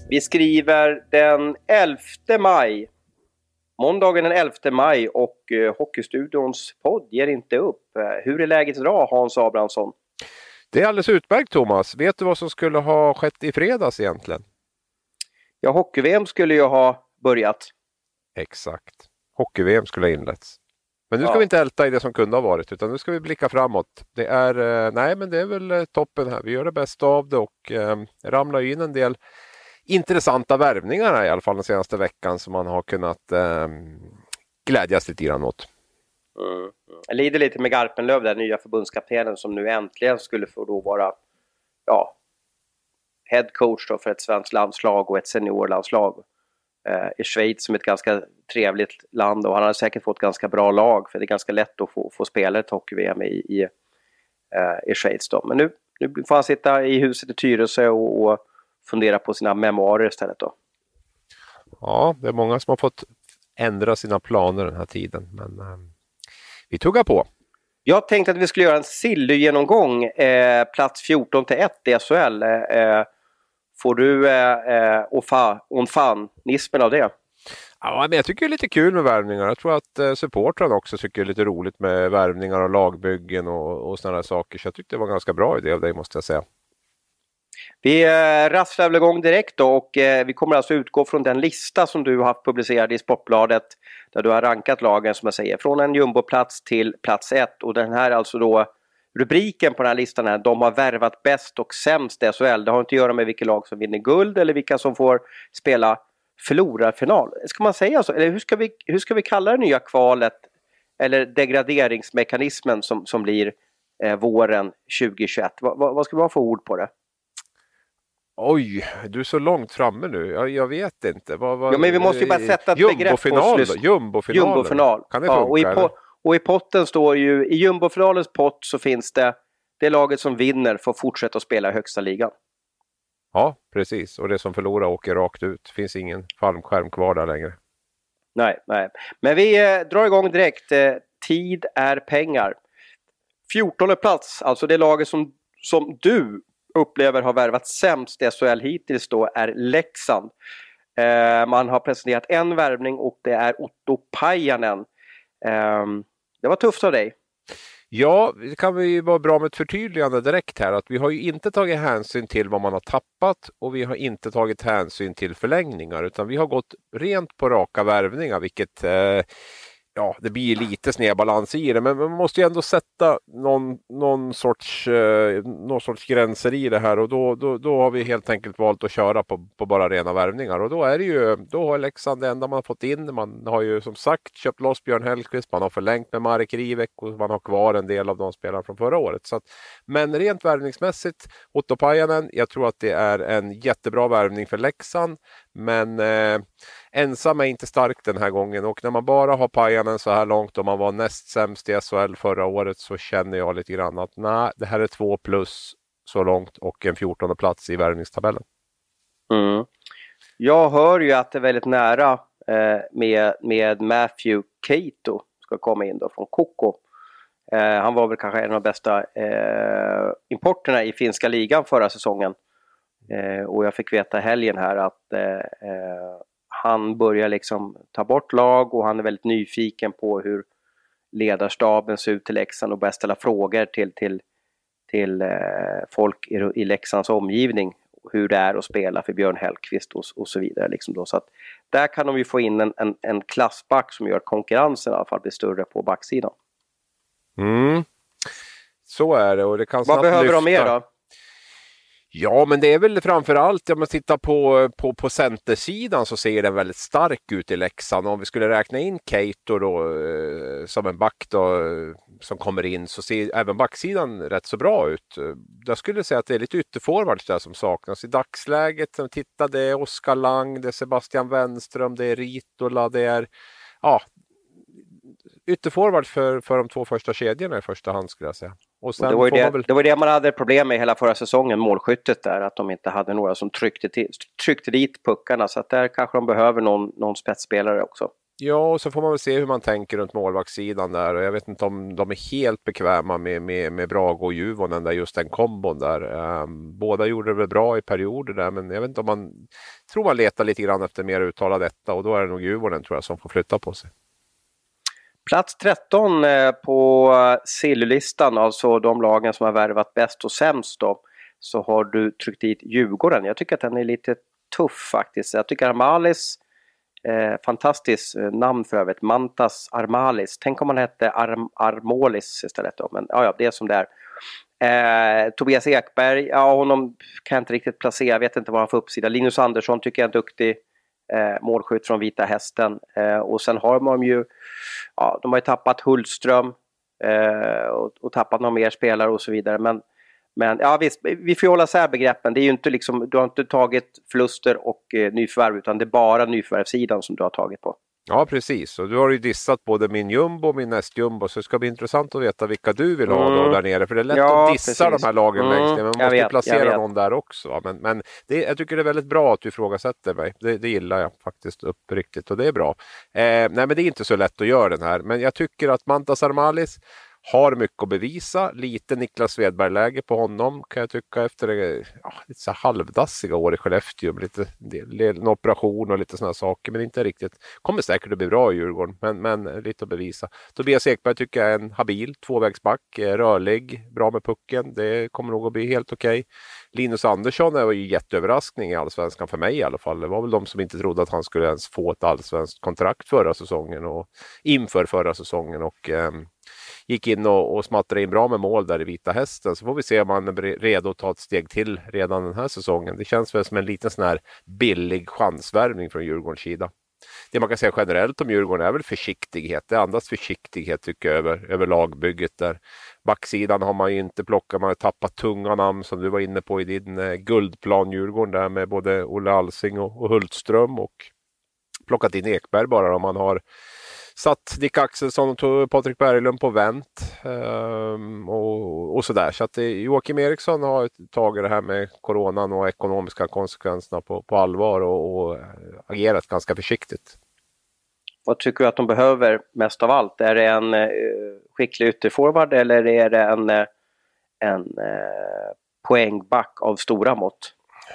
Vi skriver den 11 maj. Måndagen den 11 maj och Hockeystudions podd ger inte upp. Hur är läget idag, Hans Abrahamsson? Det är alldeles utmärkt, Thomas. Vet du vad som skulle ha skett i fredags egentligen? Ja, hockey-VM skulle ju ha börjat. Exakt. Hockey-VM skulle ha inletts. Men nu ska vi inte älta i det som kunde ha varit, utan nu ska vi blicka framåt. Det är, men det är väl toppen här. Vi gör det bästa av det och ramlar in en del intressanta värvningar här, i alla fall den senaste veckan, som man har kunnat glädjas lite grann åt. Jag lider lite med Garpenlöv, den nya förbundskaptenen som nu äntligen skulle få då vara head coach då för ett svenskt landslag och ett seniorlandslag i Schweiz, som är ett ganska trevligt land, och han har säkert fått ganska bra lag, för det är ganska lätt att få spela ett hockey-VM i Schweiz då. Men nu får han sitta i huset i Tyresö och fundera på sina memoarer istället då. Ja, det är många som har fått ändra sina planer den här tiden, men vi tuggar på. Jag tänkte att vi skulle göra en Silly-genomgång, plats 14-1 i SHL. Får du nismen av det? Ja, men jag tycker det är lite kul med värvningar. Jag tror att supportrarna också tycker det är lite roligt med värvningar och lagbyggen och sådana saker. Så jag tyckte det var en ganska bra idé av dig, måste jag säga. Vi rasslar väl igång direkt då, och vi kommer alltså utgå från den lista som du har haft publicerad i Sportbladet, där du har rankat lagen, som jag säger, från en jumboplats till plats 1. Och den här alltså då, rubriken på den här listan är: de har värvat bäst och sämst i SHL. Det har inte att göra med vilka lag som vinner guld eller vilka som får spela förlorarfinal. Ska man säga så? Eller hur ska vi kalla det nya kvalet eller degraderingsmekanismen som blir våren 2021? Vad ska vi ha för ord på det? Oj, du är så långt framme nu. Jag vet inte. Ja, men vi måste ju bara sätta ett begrepp på jumbofinal. Kan det funka? Och i potten står ju, i jumbofinalens pott så finns det laget som vinner får fortsätta att spela i högsta ligan. Ja, precis. Och det som förlorar åker rakt ut. Det finns ingen fallskärm kvar där längre. Nej. Men vi drar igång direkt. Tid är pengar. 14:e plats, alltså det laget som du upplever har värvat sämst i SHL hittills då, är Leksand. Man har presenterat en värvning och det är Otto Pajanen. Det var tufft av dig. Ja, det kan ju vara bra med ett förtydligande direkt här, att vi har ju inte tagit hänsyn till vad man har tappat och vi har inte tagit hänsyn till förlängningar, utan vi har gått rent på raka värvningar, vilket det blir lite snedbalans i det, men man måste ju ändå sätta någon sorts gränser i det här, och då har vi helt enkelt valt att köra på bara rena värvningar, och då har Leksand det enda man har fått in. Man har ju som sagt köpt loss Björn Hellkvist, man har förlängt med Marek Rivek och man har kvar en del av de spelarna från förra året. Men rent värvningsmässigt, Otto Pajanen, jag tror att det är en jättebra värvning för Leksand, men ensam är inte stark den här gången, och när man bara har Pajanen så här långt och man var näst sämst i SHL förra året, så känner jag lite grann att det här är 2+ så långt och en 14:e plats i värvningstabellen. Jag hör ju att det är väldigt nära med Matthew Cato ska komma in då från Kokko. Han var väl kanske en av de bästa importerna i finska ligan förra säsongen. Och jag fick veta helgen här att han börjar liksom ta bort lag, och han är väldigt nyfiken på hur ledarstaben ser ut till Leksand och börjar ställa frågor till folk i Leksands omgivning, hur det är att spela för Björn Hellkvist och så vidare liksom då. Så att där kan de ju få in en klassback som gör att konkurrensen i alla fall blir större på backsidan. Så är det, och det kan Vad behöver de mer då? Ja, men det är väl framförallt, om man tittar på centersidan så ser den väldigt stark ut i Leksand. Om vi skulle räkna in Cato då som en back då, som kommer in, så ser även backsidan rätt så bra ut. Jag skulle säga att det är lite ytterforwards där som saknas i dagsläget. Titta, det är Oskar Lang, det är Sebastian Wenström, det är Ritola, det är ytterforward för de två första kedjorna i första hand, skulle jag säga. Och sen det var det man hade problem med hela förra säsongen, målskyttet där, att de inte hade några som tryckte dit puckarna, så att där kanske de behöver någon spetsspelare också. Ja, och så får man väl se hur man tänker runt målvaktssidan där. Och jag vet inte om de är helt bekväma med Brage och Juvonen där, just den kombon där. Båda gjorde det väl bra i perioder där, men jag vet inte om tror man letar lite grann efter mer uttalad detta, och då är det nog Juvonen, tror jag, som får flytta på sig. Plats 13 på sillylistan, alltså de lagen som har värvat bäst och sämst då, så har du tryckt dit Djurgården. Jag tycker att den är lite tuff faktiskt. Jag tycker Armalis, fantastiskt namn för övrigt, Mantas Armalis. Tänk om man hette Armolis istället då, men ja, det är som det är. Tobias Ekberg, ja, honom kan jag inte riktigt placera, jag vet inte vad han får uppsida. Linus Andersson tycker jag är en duktig målskytt från Vita Hästen. Och sen har de ju, ja, de har ju tappat Hultström och tappat några mer spelare och så vidare, men ja, visst, vi får hålla så här begreppen. Det är ju inte liksom, du har inte tagit förluster och nyförvärv, utan det är bara nyförvärvssidan som du har tagit på. Ja, precis. Och du har ju dissat både min jumbo och min nästjumbo, så det ska bli intressant att veta vilka du vill ha då där nere. För det är lätt att dissa de här lagen längst ner, men man måste placera någon där också. Men jag tycker det är väldigt bra att du ifrågasätter mig. Det gillar jag faktiskt uppriktigt, och det är bra. Nej, men det är inte så lätt att göra den här. Men jag tycker att Mantas Armalis har mycket att bevisa. Lite Niklas Svedberg-läge på honom, kan jag tycka, efter lite så halvdassiga år i Skellefteå. En operation och lite sådana saker, men inte riktigt. Kommer säkert att bli bra i Djurgården, men lite att bevisa. Tobias Ekberg tycker jag är en habil tvåvägsback, rörlig, bra med pucken. Det kommer nog att bli helt okej. Linus Andersson var ju jätteöverraskning i Allsvenskan för mig i alla fall. Det var väl de som inte trodde att han skulle ens få ett allsvenskt kontrakt förra säsongen och inför förra säsongen, och gick in och smattrade in bra med mål där i Vita Hästen. Så får vi se om han är redo att ta ett steg till redan den här säsongen. Det känns väl som en liten sån här billig chansvärvning från Djurgårdens sida. Det man kan säga generellt om Djurgården är väl försiktighet. Det andas försiktighet tycker jag över lagbygget där. Backsidan har man ju inte plockat, man har tappat tunga namn som du var inne på i din guldplan Djurgården där med både Olle Alsing och Hultström, och plockat in Ekberg bara om man har satt Dick Axelsson och Patrik Berglund på vänt och sådär. Så att Joakim Eriksson har tagit det här med coronan och ekonomiska konsekvenserna på allvar och agerat ganska försiktigt. Vad tycker du att de behöver mest av allt? Är det en skicklig ytterforward eller är det en poängback av stora mått?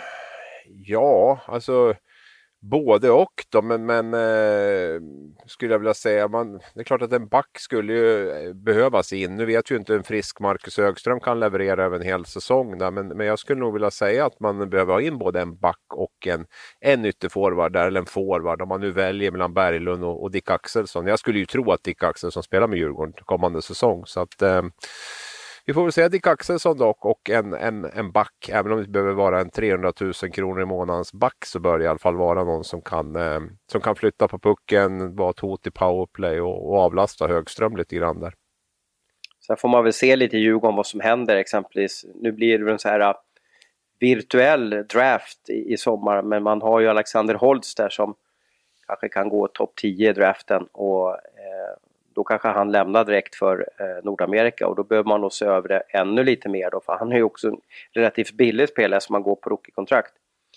Ja, alltså både och då, men skulle jag vilja säga, det är klart att en back skulle ju behövas in. Nu vet ju inte en frisk Marcus Högström kan leverera över en hel säsong där, men jag skulle nog vilja säga att man behöver ha in både en back och en ytterforward där, eller en forward, om man nu väljer mellan Berglund och Dick Axelsson. Jag skulle ju tro att Dick Axelsson spelar med Djurgården kommande säsong, så att vi får väl säga Dick Axelsson dock, och en back. Även om det behöver vara en 300 000 kronor i månadens back, så bör det i alla fall vara någon som kan flytta på pucken, vara ett hot i powerplay och avlasta Högström lite grann där. Sen får man väl se lite i Djurgården vad som händer exempelvis. Nu blir det en så här virtuell draft i sommar, men man har ju Alexander Holtz där som kanske kan gå topp 10 i draften, och då kanske han lämnar direkt för Nordamerika, och då behöver man nog se över det ännu lite mer då, för han är ju också en relativt billig spelare som man går på rookie-kontrakt.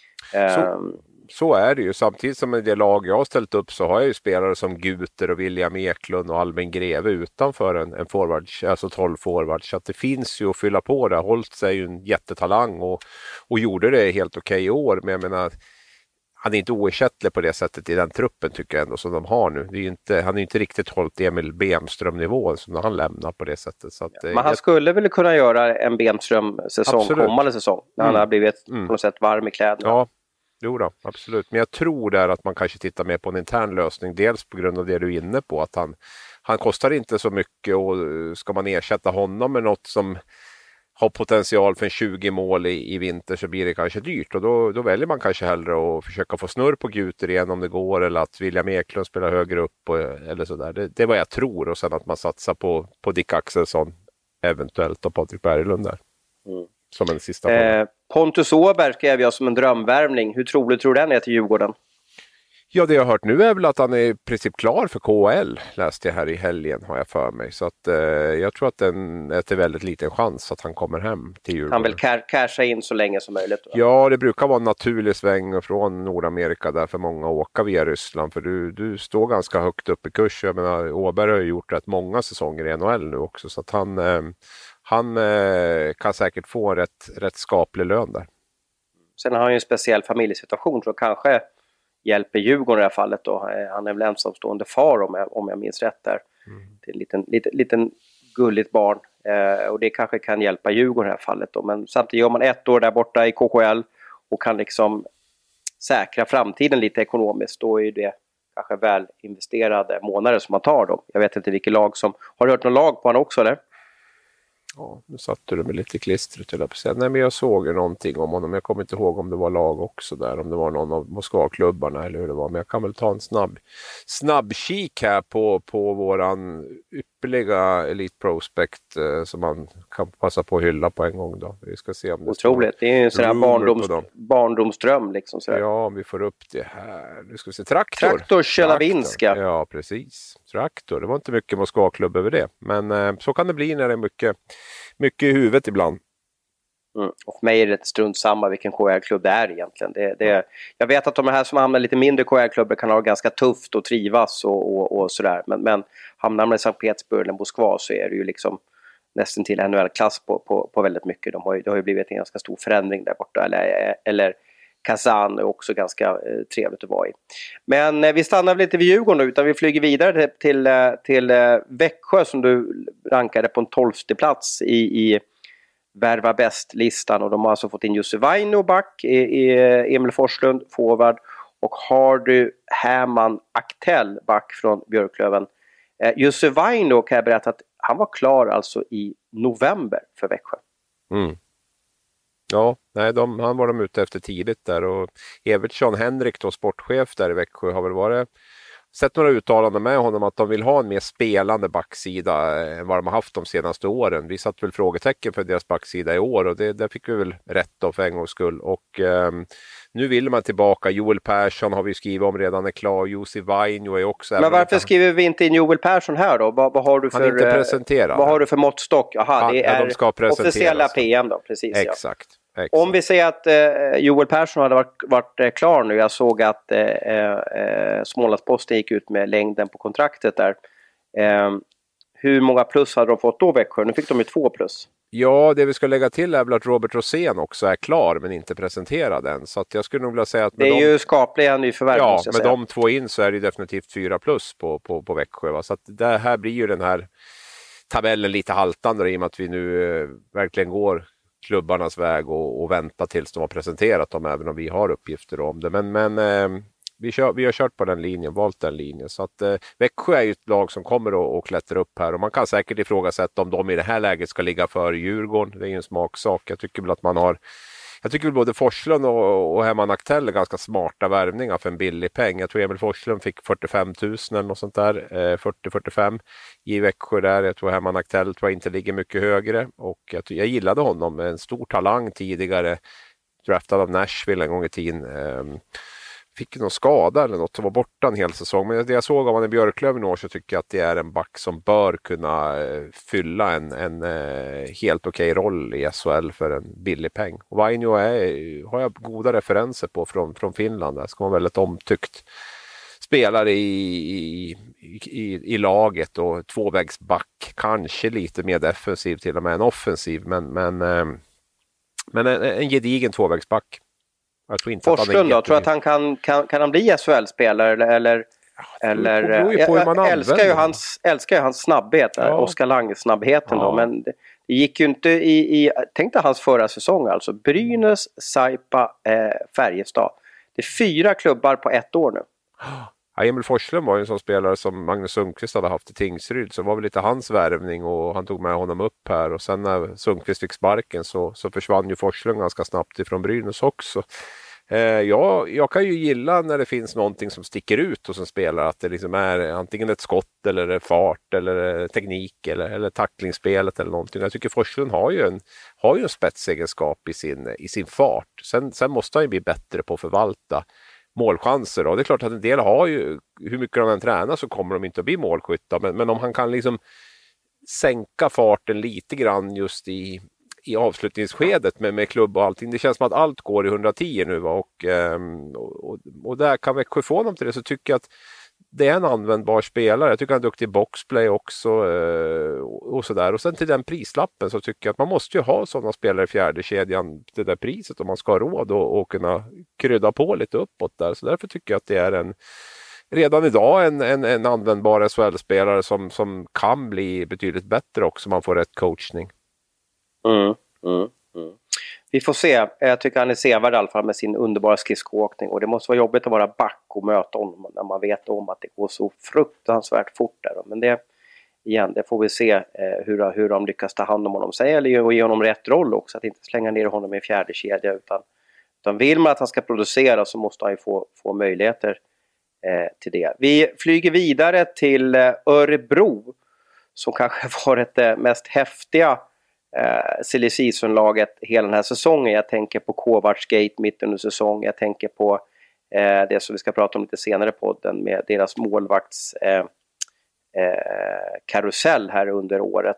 Så är det ju. Samtidigt som i det lag jag har ställt upp så har jag ju spelare som Guter och William Eklund och Albin Greve utanför en forward, alltså 12 forwards. Så att det finns ju att fylla på där. Holtz är ju en jättetalang och gjorde det helt okej i år, men jag menar, han är inte oersättlig på det sättet i den truppen tycker jag ändå som de har nu. Det är ju inte, han är inte riktigt hållit Emil Bemström-nivån som när han lämnar på det sättet. Så att, men han skulle väl kunna göra en Bemström-säsong kommande säsong när han har blivit på något sätt varm i kläderna. Ja, jo då, absolut. Men jag tror där att man kanske tittar mer på en intern lösning. Dels på grund av det du är inne på, att han kostar inte så mycket, och ska man ersätta honom med något som har potential för en 20 mål i vinter, så blir det kanske dyrt, och då väljer man kanske hellre att försöka få snurr på Guter igen om det går, eller att William Eklund spelar högre upp eller sådär. Det är vad jag tror, och sen att man satsar på Dick Axelsson eventuellt och Patrik Berglund där som en sista Pontus Åberg skrev jag som en drömvärvning. Hur troligt tror den är till Djurgården? Ja, det jag har hört nu är väl att han är i princip klar för KHL, läste jag här i helgen, har jag för mig. Så att jag tror att det är väldigt liten chans att han kommer hem till Djurgården. Han vill casha in så länge som möjligt. Ja, det brukar vara en naturlig sväng från Nordamerika där för många åka via Ryssland. För du står ganska högt upp i kurs. Jag menar, Åberg har ju gjort rätt många säsonger i NHL nu också. Så att han kan säkert få rätt skaplig lön där. Sen har han ju en speciell familjesituation, så kanske hjälper Djurgården i det här fallet då. Han är väl ensamstående far om jag minns rätt där. Till en liten gulligt barn. Och det kanske kan hjälpa Djurgården i det här fallet då. Men samtidigt gör man 1 år där borta i KHL och kan liksom säkra framtiden lite ekonomiskt. Då är det kanske väl investerade månader som man tar då. Jag vet inte vilket lag som... Har du hört någon lag på han också eller? Ja, nu satte du mig lite klistret till att säga. Nej, men jag såg ju någonting om honom. Jag kommer inte ihåg om det var lag också där. Om det var någon av Moskva-klubbarna eller hur det var. Men jag kan väl ta en snabb kik här på våran ypperliga Elite Prospect som man kan passa på att hylla på en gång då. Vi ska se om det otroligt. Det är ju en sån här barndomsdröm liksom. Sådär. Ja, om vi får upp det här. Nu ska vi se. Traktor Chelavinska. Ja, precis. Traktor. Det var inte mycket Moskva-klubb över det. Men så kan det bli när det är mycket i huvudet ibland. Och för mig är det strunt samma vilken KHL-klubb det är egentligen. Jag vet att de här som hamnar lite mindre KHL-klubbar kan ha det ganska tufft och trivas och sådär. Men hamnar man i Sankt Petersburg eller Moskva så är det ju liksom nästan till NHL-klass på väldigt mycket. Det har ju blivit en ganska stor förändring där borta. Eller Kazan är också ganska trevligt att vara i. Men vi stannar lite vid Djurgården utan vi flyger vidare till Växjö som du rankade på en 12:e plats i Värva bäst-listan. Och de har alltså fått in Jussi Vainio back, Emil Forslund forward och har du Herman Aktell back från Björklöven. Jussi Vainio kan jag berätta att han var klar alltså i november för Växjö. Ja, nej, han var de ute efter tidigt där och Evertsson Henrik då, sportchef där i Växjö, har väl sett några uttalanden med honom att de vill ha en mer spelande backsida än vad de har haft de senaste åren. Vi satt väl frågetecken för deras backsida i år och där fick vi väl rätt då för en gångs skull. Och nu vill man tillbaka. Joel Persson har vi skrivit om redan är klar. Jussi Vainio är också... Men varför skriver vi inte in Joel Persson här då? Vad har du för... Han är inte presenterad. Vad har du för måttstock? Jaha, det är de ska officiella PM då, precis. Exakt. Ja. Om vi säger att Joel Persson hade varit klar nu. Jag såg att Smålandsposten gick ut med längden på kontraktet där. Hur många plus hade de fått då Växjö? Nu fick de ju 2 plus. Ja, det vi ska lägga till är väl att Robert Rosén också är klar men inte presenterad än. Så att jag skulle nog vilja säga att... Det är ju skapliga nyförvärv. Ja, med de 2 in så är det definitivt 4 plus på Växjö. Va? Så att det här blir ju den här tabellen lite haltande i och med att vi nu verkligen går klubbarnas väg och vänta tills de har presenterat dem, även om vi har uppgifter om det. Men vi har kört på den linjen, valt den linjen. Så att Växjö är ju ett lag som kommer att klättra upp här och man kan säkert ifrågasätta om de i det här läget ska ligga före Djurgården. Det är ju en smaksak. Jag tycker väl att jag tycker väl både Forslund och Herman Aktell är ganska smarta värvningar för en billig peng. Jag tror Emil Forslund fick 45 000 eller något sånt där, 40-45 i Växjö där. Jag tror Herman Aktell tror jag inte ligger mycket högre och jag gillade honom, en stor talang tidigare, draftad av Nashville en gång i tiden. Fick någon skada eller något som var borta en hel säsong. Men det jag såg av han i Björklöven i år så tycker jag att det är en back som bör kunna fylla en helt okej roll i SHL för en billig peng. Och Vainio har jag goda referenser på från Finland. Det ska vara väldigt omtyckt spelare i laget och tvåvägsback. Kanske lite mer defensiv till och med en offensiv. Men en gedigen tvåvägsback. Forslund då? Tror att han kan han bli SHL-spelare eller jag älskar ju hans snabbhet, ja. Oskar Lang-snabbheten då, men det gick ju inte tänkte hans förra säsong alltså, Brynäs, Saipa, Färjestad. Det är 4 klubbar på 1 år nu. Ja, Emil Forslund var ju en sån spelare som Magnus Sundqvist hade haft i Tingsryd, så var väl lite hans värvning och han tog med honom upp här och sen när Sundqvist fick sparken så försvann ju Forslund ganska snabbt ifrån Brynäs också. Jag kan ju gilla när det finns någonting som sticker ut hos en spelare, att det liksom är antingen ett skott eller fart eller teknik eller tacklingsspelet eller någonting. Jag tycker Forslund har ju en spetsegenskap i sin fart. Sen måste han ju bli bättre på att förvalta målchanser. Och det är klart att en del har ju, hur mycket de än tränar så kommer de inte att bli målskyttar. Men om han kan liksom sänka farten lite grann just i avslutningsskedet med klubb och allting. Det känns som att allt går i 110 nu. Och där kan Växjö få dem till det, så tycker jag att det är en användbar spelare. Jag tycker han är duktig i boxplay också och sådär. Och sen till den prislappen så tycker jag att man måste ju ha sådana spelare i fjärde kedjan till det priset om man ska ha råd och kunna krydda på lite uppåt där. Så därför tycker jag att det är redan idag en användbar SHL-spelare som kan bli betydligt bättre också om man får rätt coachning. Vi får se. Jag tycker han är sevärd i alla fall med sin underbara skridskoåkning. Och det måste vara jobbigt att vara back och möta honom när man vet om att det går så fruktansvärt fort där. Men det får vi se hur de lyckas ta hand om honom. Eller ge honom rätt roll också. Att inte slänga ner honom i fjärde kedja. Utan vill man att han ska producera så måste han ju få möjligheter till det. Vi flyger vidare till Örebro. Som kanske varit det mest häftiga silly season-laget hela den här säsongen. Jag tänker på Kovacs Gate mitt under säsong. Jag tänker på det som vi ska prata om lite senare i podden med deras målvakts karusell här under året.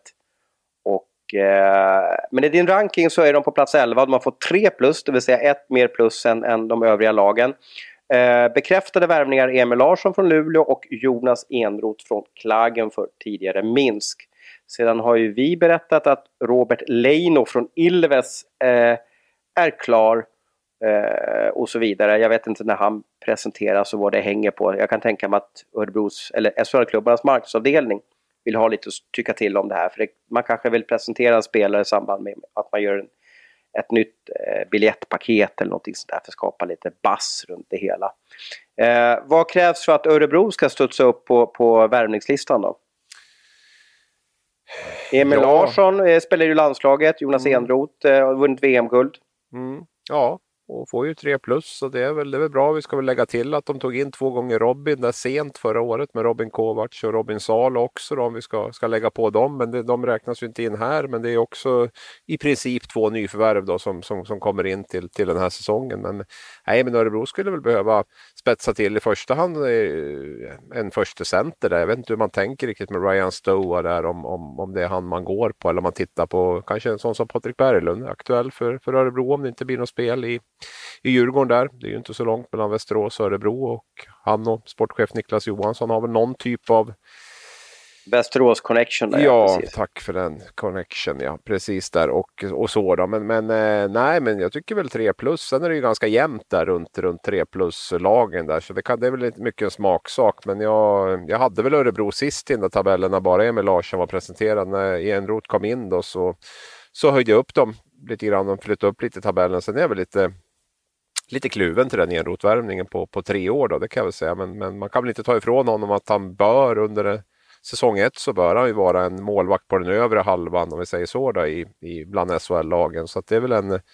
Men i din ranking så är de på plats 11. De har fått 3+, det vill säga 1 mer plus än de övriga lagen. Bekräftade värvningar Emil Larsson från Luleå och Jonas Enroth från Klagenfurt, tidigare Minsk. Sedan har ju vi berättat att Robert Leino från Ilves är klar och så vidare. Jag vet inte när han presenteras och vad det hänger på. Jag kan tänka mig att Örebros eller SHL-klubbarnas marknadsavdelning vill ha lite att tycka till om det här. För man kanske vill presentera en spelare i samband med att man gör ett nytt biljettpaket eller någonting sånt där för att skapa lite buzz runt det hela. Vad krävs för att Örebro ska studsa upp på värvningslistan då? Emil Larsson spelar ju landslaget. Jonas Enroth har vunnit VM-guld. Ja, och får ju 3+, så det är väl bra. Vi ska väl lägga till att de tog in 2 gånger Robin där sent förra året med Robin Kovacs och Robin Salo också då, om vi ska lägga på dem. Men de räknas ju inte in här, men det är också i princip 2 nyförvärv då som kommer in till den här säsongen. Men Örebro skulle väl behöva spetsa till i första hand en första center där. Jag vet inte hur man tänker riktigt med Ryan Stoa där, om det är han man går på, eller om man tittar på kanske en sån som Patrik Berglund, aktuell för Örebro om det inte blir något spel i Djurgården där. Det är ju inte så långt mellan Västerås och Örebro, och han och sportchef Niklas Johansson har väl någon typ av Västerås connection där. Ja, tack för den connection, ja, precis där och så då. Men jag tycker väl 3+. Sen är det ju ganska jämnt där runt 3+-lagen där, så det är väl inte mycket en smaksak. Men jag hade väl Örebro sist i den där tabellen när bara Emil Larsson var presenterad. När Enroth kom in då så höjde jag upp dem lite grann och flyttade upp lite i tabellen. Sen är jag väl lite kluven till den Enroth-värvningen på 3 år då, det kan jag väl säga. Men man kan väl inte ta ifrån honom att han bör under säsong 1 så bör han ju vara en målvakt på den övre halvan, om vi säger så då, bland SHL-lagen. Så att det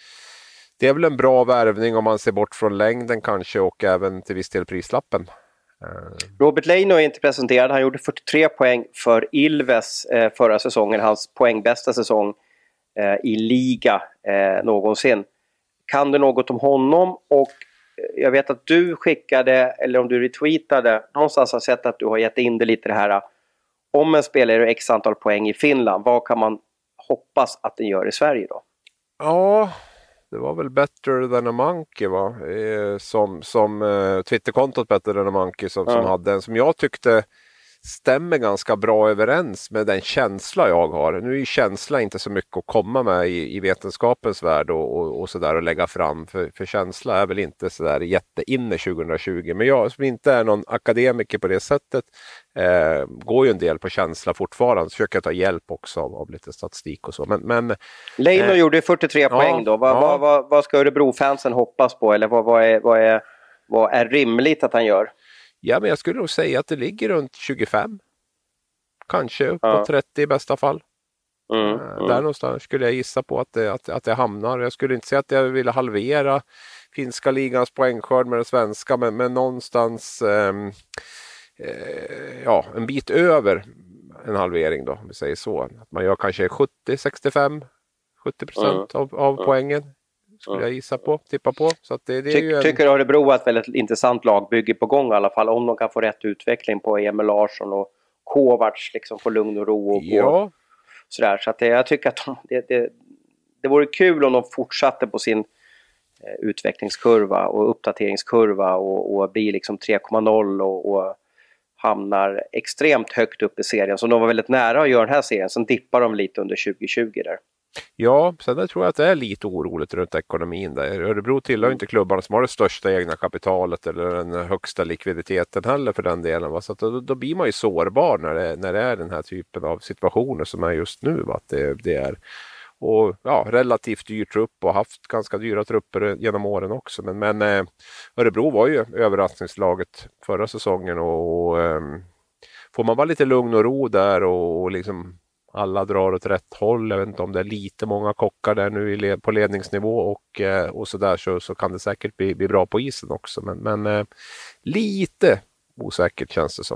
är väl en bra värvning om man ser bort från längden kanske, och även till viss del prislappen. Robert Leino är inte presenterad. Han gjorde 43 poäng för Ilves förra säsongen. Hans poängbästa säsong i liga någonsin. Kan du något om honom? Och jag vet att du skickade, eller om du retweetade, någonstans har sett att du har gett in det lite det här. Om en spelare x antal poäng i Finland, vad kan man hoppas att den gör i Sverige då? Ja, det var väl Better than a Monkey, va? Som Twitterkontot Better than a Monkey som hade en som jag tyckte stämmer ganska bra överens med den känsla jag har. Nu är ju känsla inte så mycket att komma med i vetenskapens värld och sådär och lägga fram. För känsla är väl inte sådär jätteinne 2020. Men jag som inte är någon akademiker på det sättet går ju en del på känsla fortfarande. Så försöker jag ta hjälp också av lite statistik och så. Men Leino gjorde 43 poäng då. Vad ska Örebro-fansen hoppas på? Eller vad är rimligt att han gör? Ja, men jag skulle nog säga att det ligger runt 25. Kanske uppåt 30 i bästa fall. Där någonstans skulle jag gissa på att det hamnar. Jag skulle inte säga att jag ville halvera finska ligans poängskörd med det svenska. Men någonstans en bit över en halvering då, om vi säger så. Att man gör kanske 70-65, 70% av poängen. skulle jag tippa på. Så att det är ju tycker Örebro har ett väldigt intressant lagbygge på gång i alla fall. Om de kan få rätt utveckling på Emil Larsson och Kovacs liksom få lugn och ro och gå. Sådär. Så att jag tycker att det vore kul om de fortsatte på sin utvecklingskurva och uppdateringskurva och blir liksom 3,0 och hamnar extremt högt upp i serien. Så de var väldigt nära att göra den här serien. Sen dippar de lite under 2020 där. Ja, sen där tror jag att det är lite oroligt runt ekonomin där. Örebro tillhör inte klubbarna som har det största egna kapitalet eller den högsta likviditeten heller för den delen. Va? Så att då blir man ju sårbar när det är den här typen av situationer som är just nu. Va? Att det är och relativt dyr trupp och haft ganska dyra trupper genom åren också. Men Örebro var ju överraskningslaget förra säsongen och får man bara lite lugn och ro där och liksom alla drar åt rätt håll. Jag vet inte om det är lite många kockar där nu på ledningsnivå och sådär så kan det säkert bli bra på isen också. Men lite osäkert känns det som.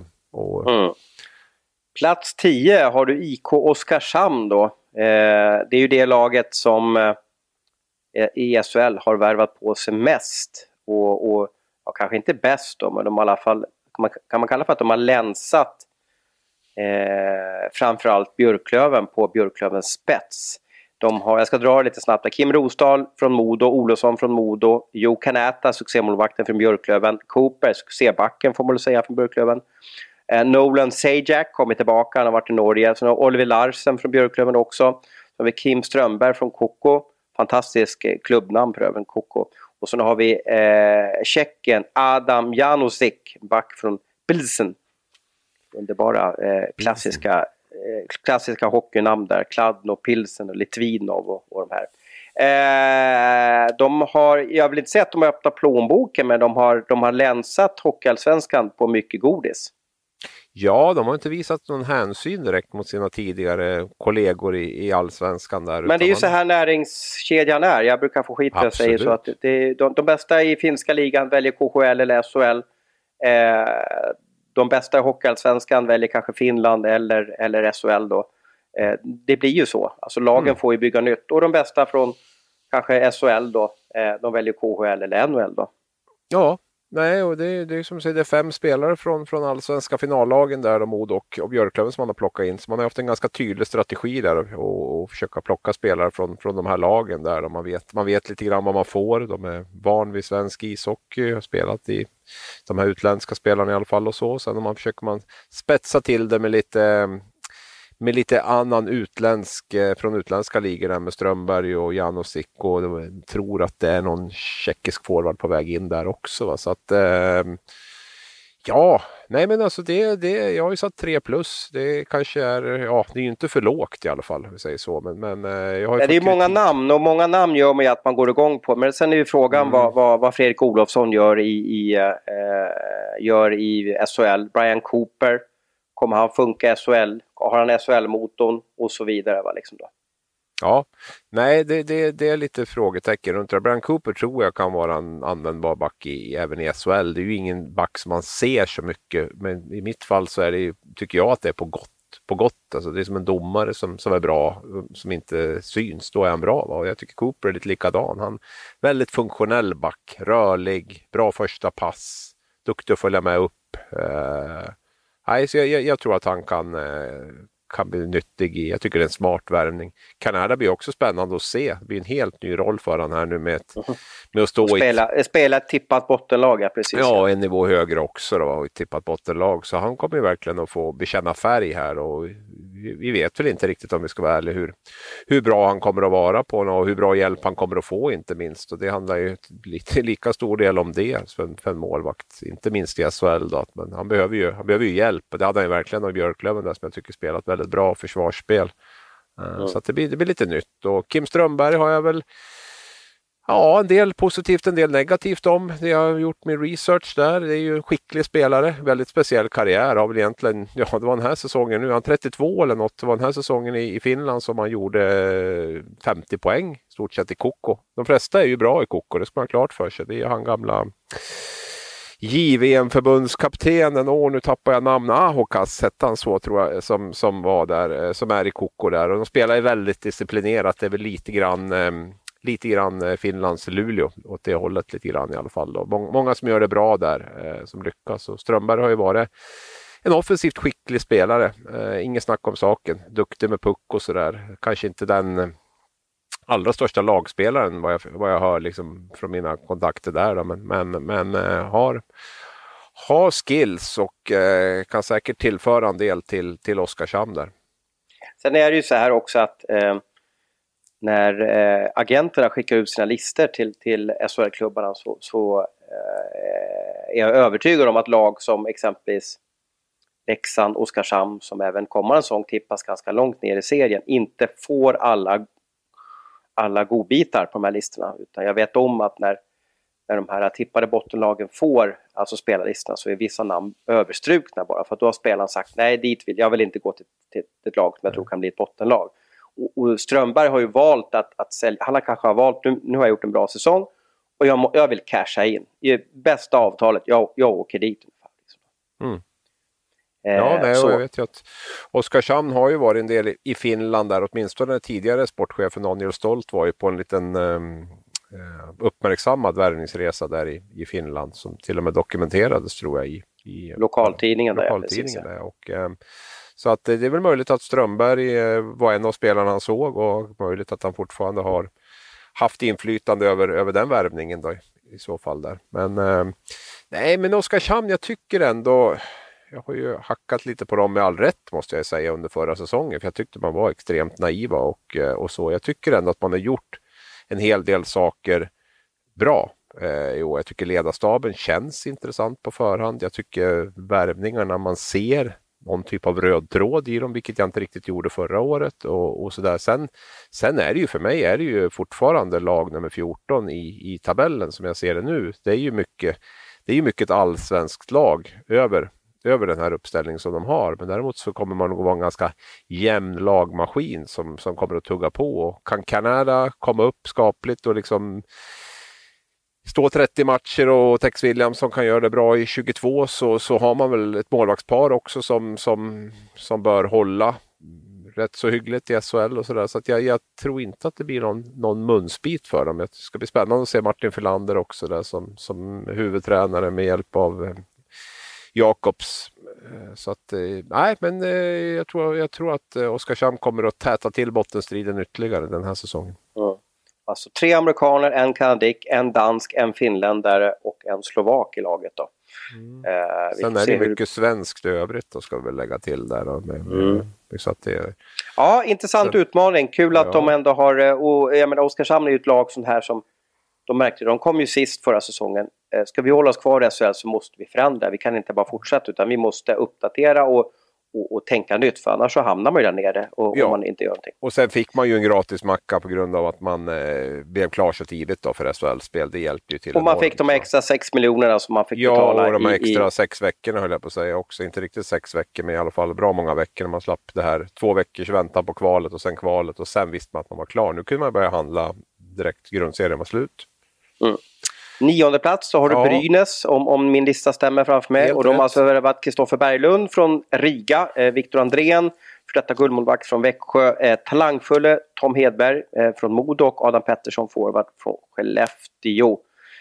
Plats 10 har du IK Oskarshamn då. Det är ju det laget som i SHL har värvat på sig mest. Och kanske inte bäst då, men de i alla fall, kan man kalla för att de har länsat framförallt Björklöven på Björklövens spets. Jag ska dra lite snabbt. Kim Rosdahl från Modo, Olofsson från Modo, Jo Kanäta, succémålvakten från Björklöven, Cooper, succébacken får man väl säga från Björklöven. Nolan Sajak kommer tillbaka, han har varit i Norge. Så har Oliver Larsen från Björklöven också. Så har vi Kim Strömberg från Koko, fantastisk klubbnamn på öven Koko. Och så har vi tjecken Adam Janusik, back från Pilsen. Underbara klassiska hockeynamn där. Kladno, Pilsen och Litvinov och de här. Jag vill inte säga att de har öppnat plånboken, men de har länsat Hockeyallsvenskan på mycket godis. Ja, de har inte visat någon hänsyn direkt mot sina tidigare kollegor i allsvenskan där. Men det är ju så här näringskedjan är. Jag brukar få skit när jag säger så att de bästa i finska ligan väljer KHL eller SHL. De bästa i Hockeyallsvenskan väljer kanske Finland eller SHL då. Det blir ju så. Alltså lagen får ju bygga nytt. Och de bästa från kanske SHL då, de väljer KHL eller NHL då. Ja. Nej, och det är som säger, det är 5 spelare från allsvenska finallagen där, Modo och Björklöven som man har plockat in. Så man har haft en ganska tydlig strategi där och försöka plocka spelare från de här lagen där. Och man vet lite grann vad man får. De är van vid svensk ishockey, har spelat i de här utländska spelarna i alla fall och så. Sen försöker man spetsa till det med lite annan från utländska ligor med Strömberg och Janusik, och tror att det är någon tjeckisk forward på väg in där också. Va? Så att men alltså jag har ju satt 3+. Det kanske är, det är ju inte för lågt i alla fall, om vi säger så. Men jag har ju det är många namn, och många namn gör mig att man går igång på. Men sen är ju frågan vad Fredrik Olofsson gör i SHL. Brian Cooper, kommer han funka i SHL? Har han SHL-motorn? Och så vidare, va, liksom då. Ja, nej det är lite frågetecken runt det. Brian Cooper tror jag kan vara en användbar back även i SHL. Det är ju ingen back som man ser så mycket, men i mitt fall så tycker jag att det är på gott. Alltså det är som en domare som är bra, som inte syns, då är han bra. Va? Och jag tycker Cooper är lite likadan. Han är väldigt funktionell back, rörlig, bra första pass, duktig att följa med upp. Så jag tror att han kan bli nyttig jag tycker det är en smart värvning. Kanada blir också spännande att se. Det blir en helt ny roll för han här nu med att stå spela ett tippat bottenlag, ja, precis. Ja, en nivå högre också då, ett tippat bottenlag. Så han kommer ju verkligen att få bekänna färg här, och vi vet väl inte riktigt, om vi ska vara ärliga, hur bra han kommer att vara på och hur bra hjälp han kommer att få, inte minst. Och det handlar ju lika stor del om det för en målvakt, inte minst i SHL då. Men han behöver ju hjälp, och det hade han ju verkligen av Björklöven där, som jag tycker spelat väldigt bra försvarsspel. Så att det blir lite nytt. Och Kim Strömberg har jag väl en del positivt, en del negativt om. Det jag har gjort min research där. Det är ju en skicklig spelare, väldigt speciell karriär. Har väl egentligen, det var den här säsongen nu, han 32 eller något. Det var den här säsongen i Finland som han gjorde 50 poäng, stort sett i Koko. De flesta är ju bra i Koko, det ska man ha klart för sig. Det är han gamla JVM-förbundskaptenen, nu tappar jag namn, Ahokas hette han så, tror jag, som var där, som är i Koko där. Och de spelar ju väldigt disciplinerat, det är väl lite grann Finlands Luleå åt det hållet lite grann i alla fall. Då. Många som gör det bra där som lyckas. Och Strömberg har ju varit en offensivt skicklig spelare. Inget snack om saken. Duktig med puck och sådär. Kanske inte den allra största lagspelaren vad jag hör liksom från mina kontakter där. Då. Men har skills och kan säkert tillföra en del till Oskarshamn där. Sen är det ju så här också att när agenterna skickar ut sina lister till SHL-klubbarna så är jag övertygad om att lag som exempelvis Leksand, Oskarshamn som även kommande säsong tippas ganska långt ner i serien inte får alla godbitar på de här listorna. Utan jag vet om att när de här tippade bottenlagen får alltså spelarlistorna så är vissa namn överstrukna bara. För att då har spelaren sagt nej, jag vill inte gå till ett lag som jag tror kan bli ett bottenlag. Och Strömberg har ju valt att sälja. Han har kanske valt, nu har jag gjort en bra säsong och jag vill casha in. I bästa avtalet, jag åker dit. Mm. Ja, jag vet ju att Oskarshamn har ju varit en del i Finland där, åtminstone tidigare sportchefen Daniel Stolt var ju på en liten uppmärksammad värvningsresa där i Finland som till och med dokumenterades tror jag i lokaltidningen där. Och, så att det är väl möjligt att Strömberg var en av spelarna han såg och möjligt att han fortfarande har haft inflytande över den värvningen då, i så fall där. Men Oskarshamn, jag tycker ändå, jag har ju hackat lite på dem med all rätt måste jag säga under förra säsongen, för jag tyckte man var extremt naiva och så. Jag tycker ändå att man har gjort en hel del saker bra. Jag tycker ledarstaben känns intressant på förhand. Jag tycker värvningarna man ser någon typ av röd tråd i dem, vilket jag inte riktigt gjorde förra året och sådär. Sen är det ju för mig är det ju fortfarande lag nummer 14 i tabellen som jag ser det nu. Det är ju mycket ett allsvenskt lag över den här uppställningen som de har. Men däremot så kommer man att vara en ganska jämn lagmaskin som kommer att tugga på. Och kan Kanada komma upp skapligt och liksom stå 30 matcher och Tex Williamson kan göra det bra i 22 så har man väl ett målvaktspar också som bör hålla rätt så hyggligt i SHL och sådär. Så att jag tror inte att det blir någon munsbit för dem. Det ska bli spännande att se Martin Filander också där som huvudtränare med hjälp av Jakobs. Så att nej, men jag tror att Oskarshamn kommer att täta till bottenstriden ytterligare den här säsongen. Mm. Alltså 3 amerikaner, en kanadik, en dansk, en finländare och en slovak i laget då. Sen är det mycket svenskt i övrigt då ska vi väl lägga till där då, så att det... Ja, intressant utmaning. Kul att de ändå har, och jag menar Oskarshamn är ju ett lag sånt här som de märkte, de kom ju sist förra säsongen. Ska vi hålla oss kvar i SHL så måste vi förändra. Vi kan inte bara fortsätta utan vi måste uppdatera och tänka nytt, för annars så hamnar man ju där nere om man inte gör någonting. Och sen fick man ju en gratis macka på grund av att man blev klar så tidigt då för SHL-spel. Det hjälpte ju till. Och man fick de extra 6 miljonerna som man fick betala. Ja, och de extra 6 veckorna höll jag på att säga också. Inte riktigt 6 veckor, men i alla fall bra många veckor när man slapp det här 2 veckors väntan på kvalet och sen visste man att man var klar. Nu kunde man börja handla direkt grundserien var slut. 9:e plats så har du Brynäs om min lista stämmer framför mig. Helt och de rätt. har alltså värvat Kristoffer Berglund från Riga, Viktor Andrén för detta guldmålvakt från Växjö, talangfulle Tom Hedberg från Modo och Adam Pettersson forward från Skellefteå.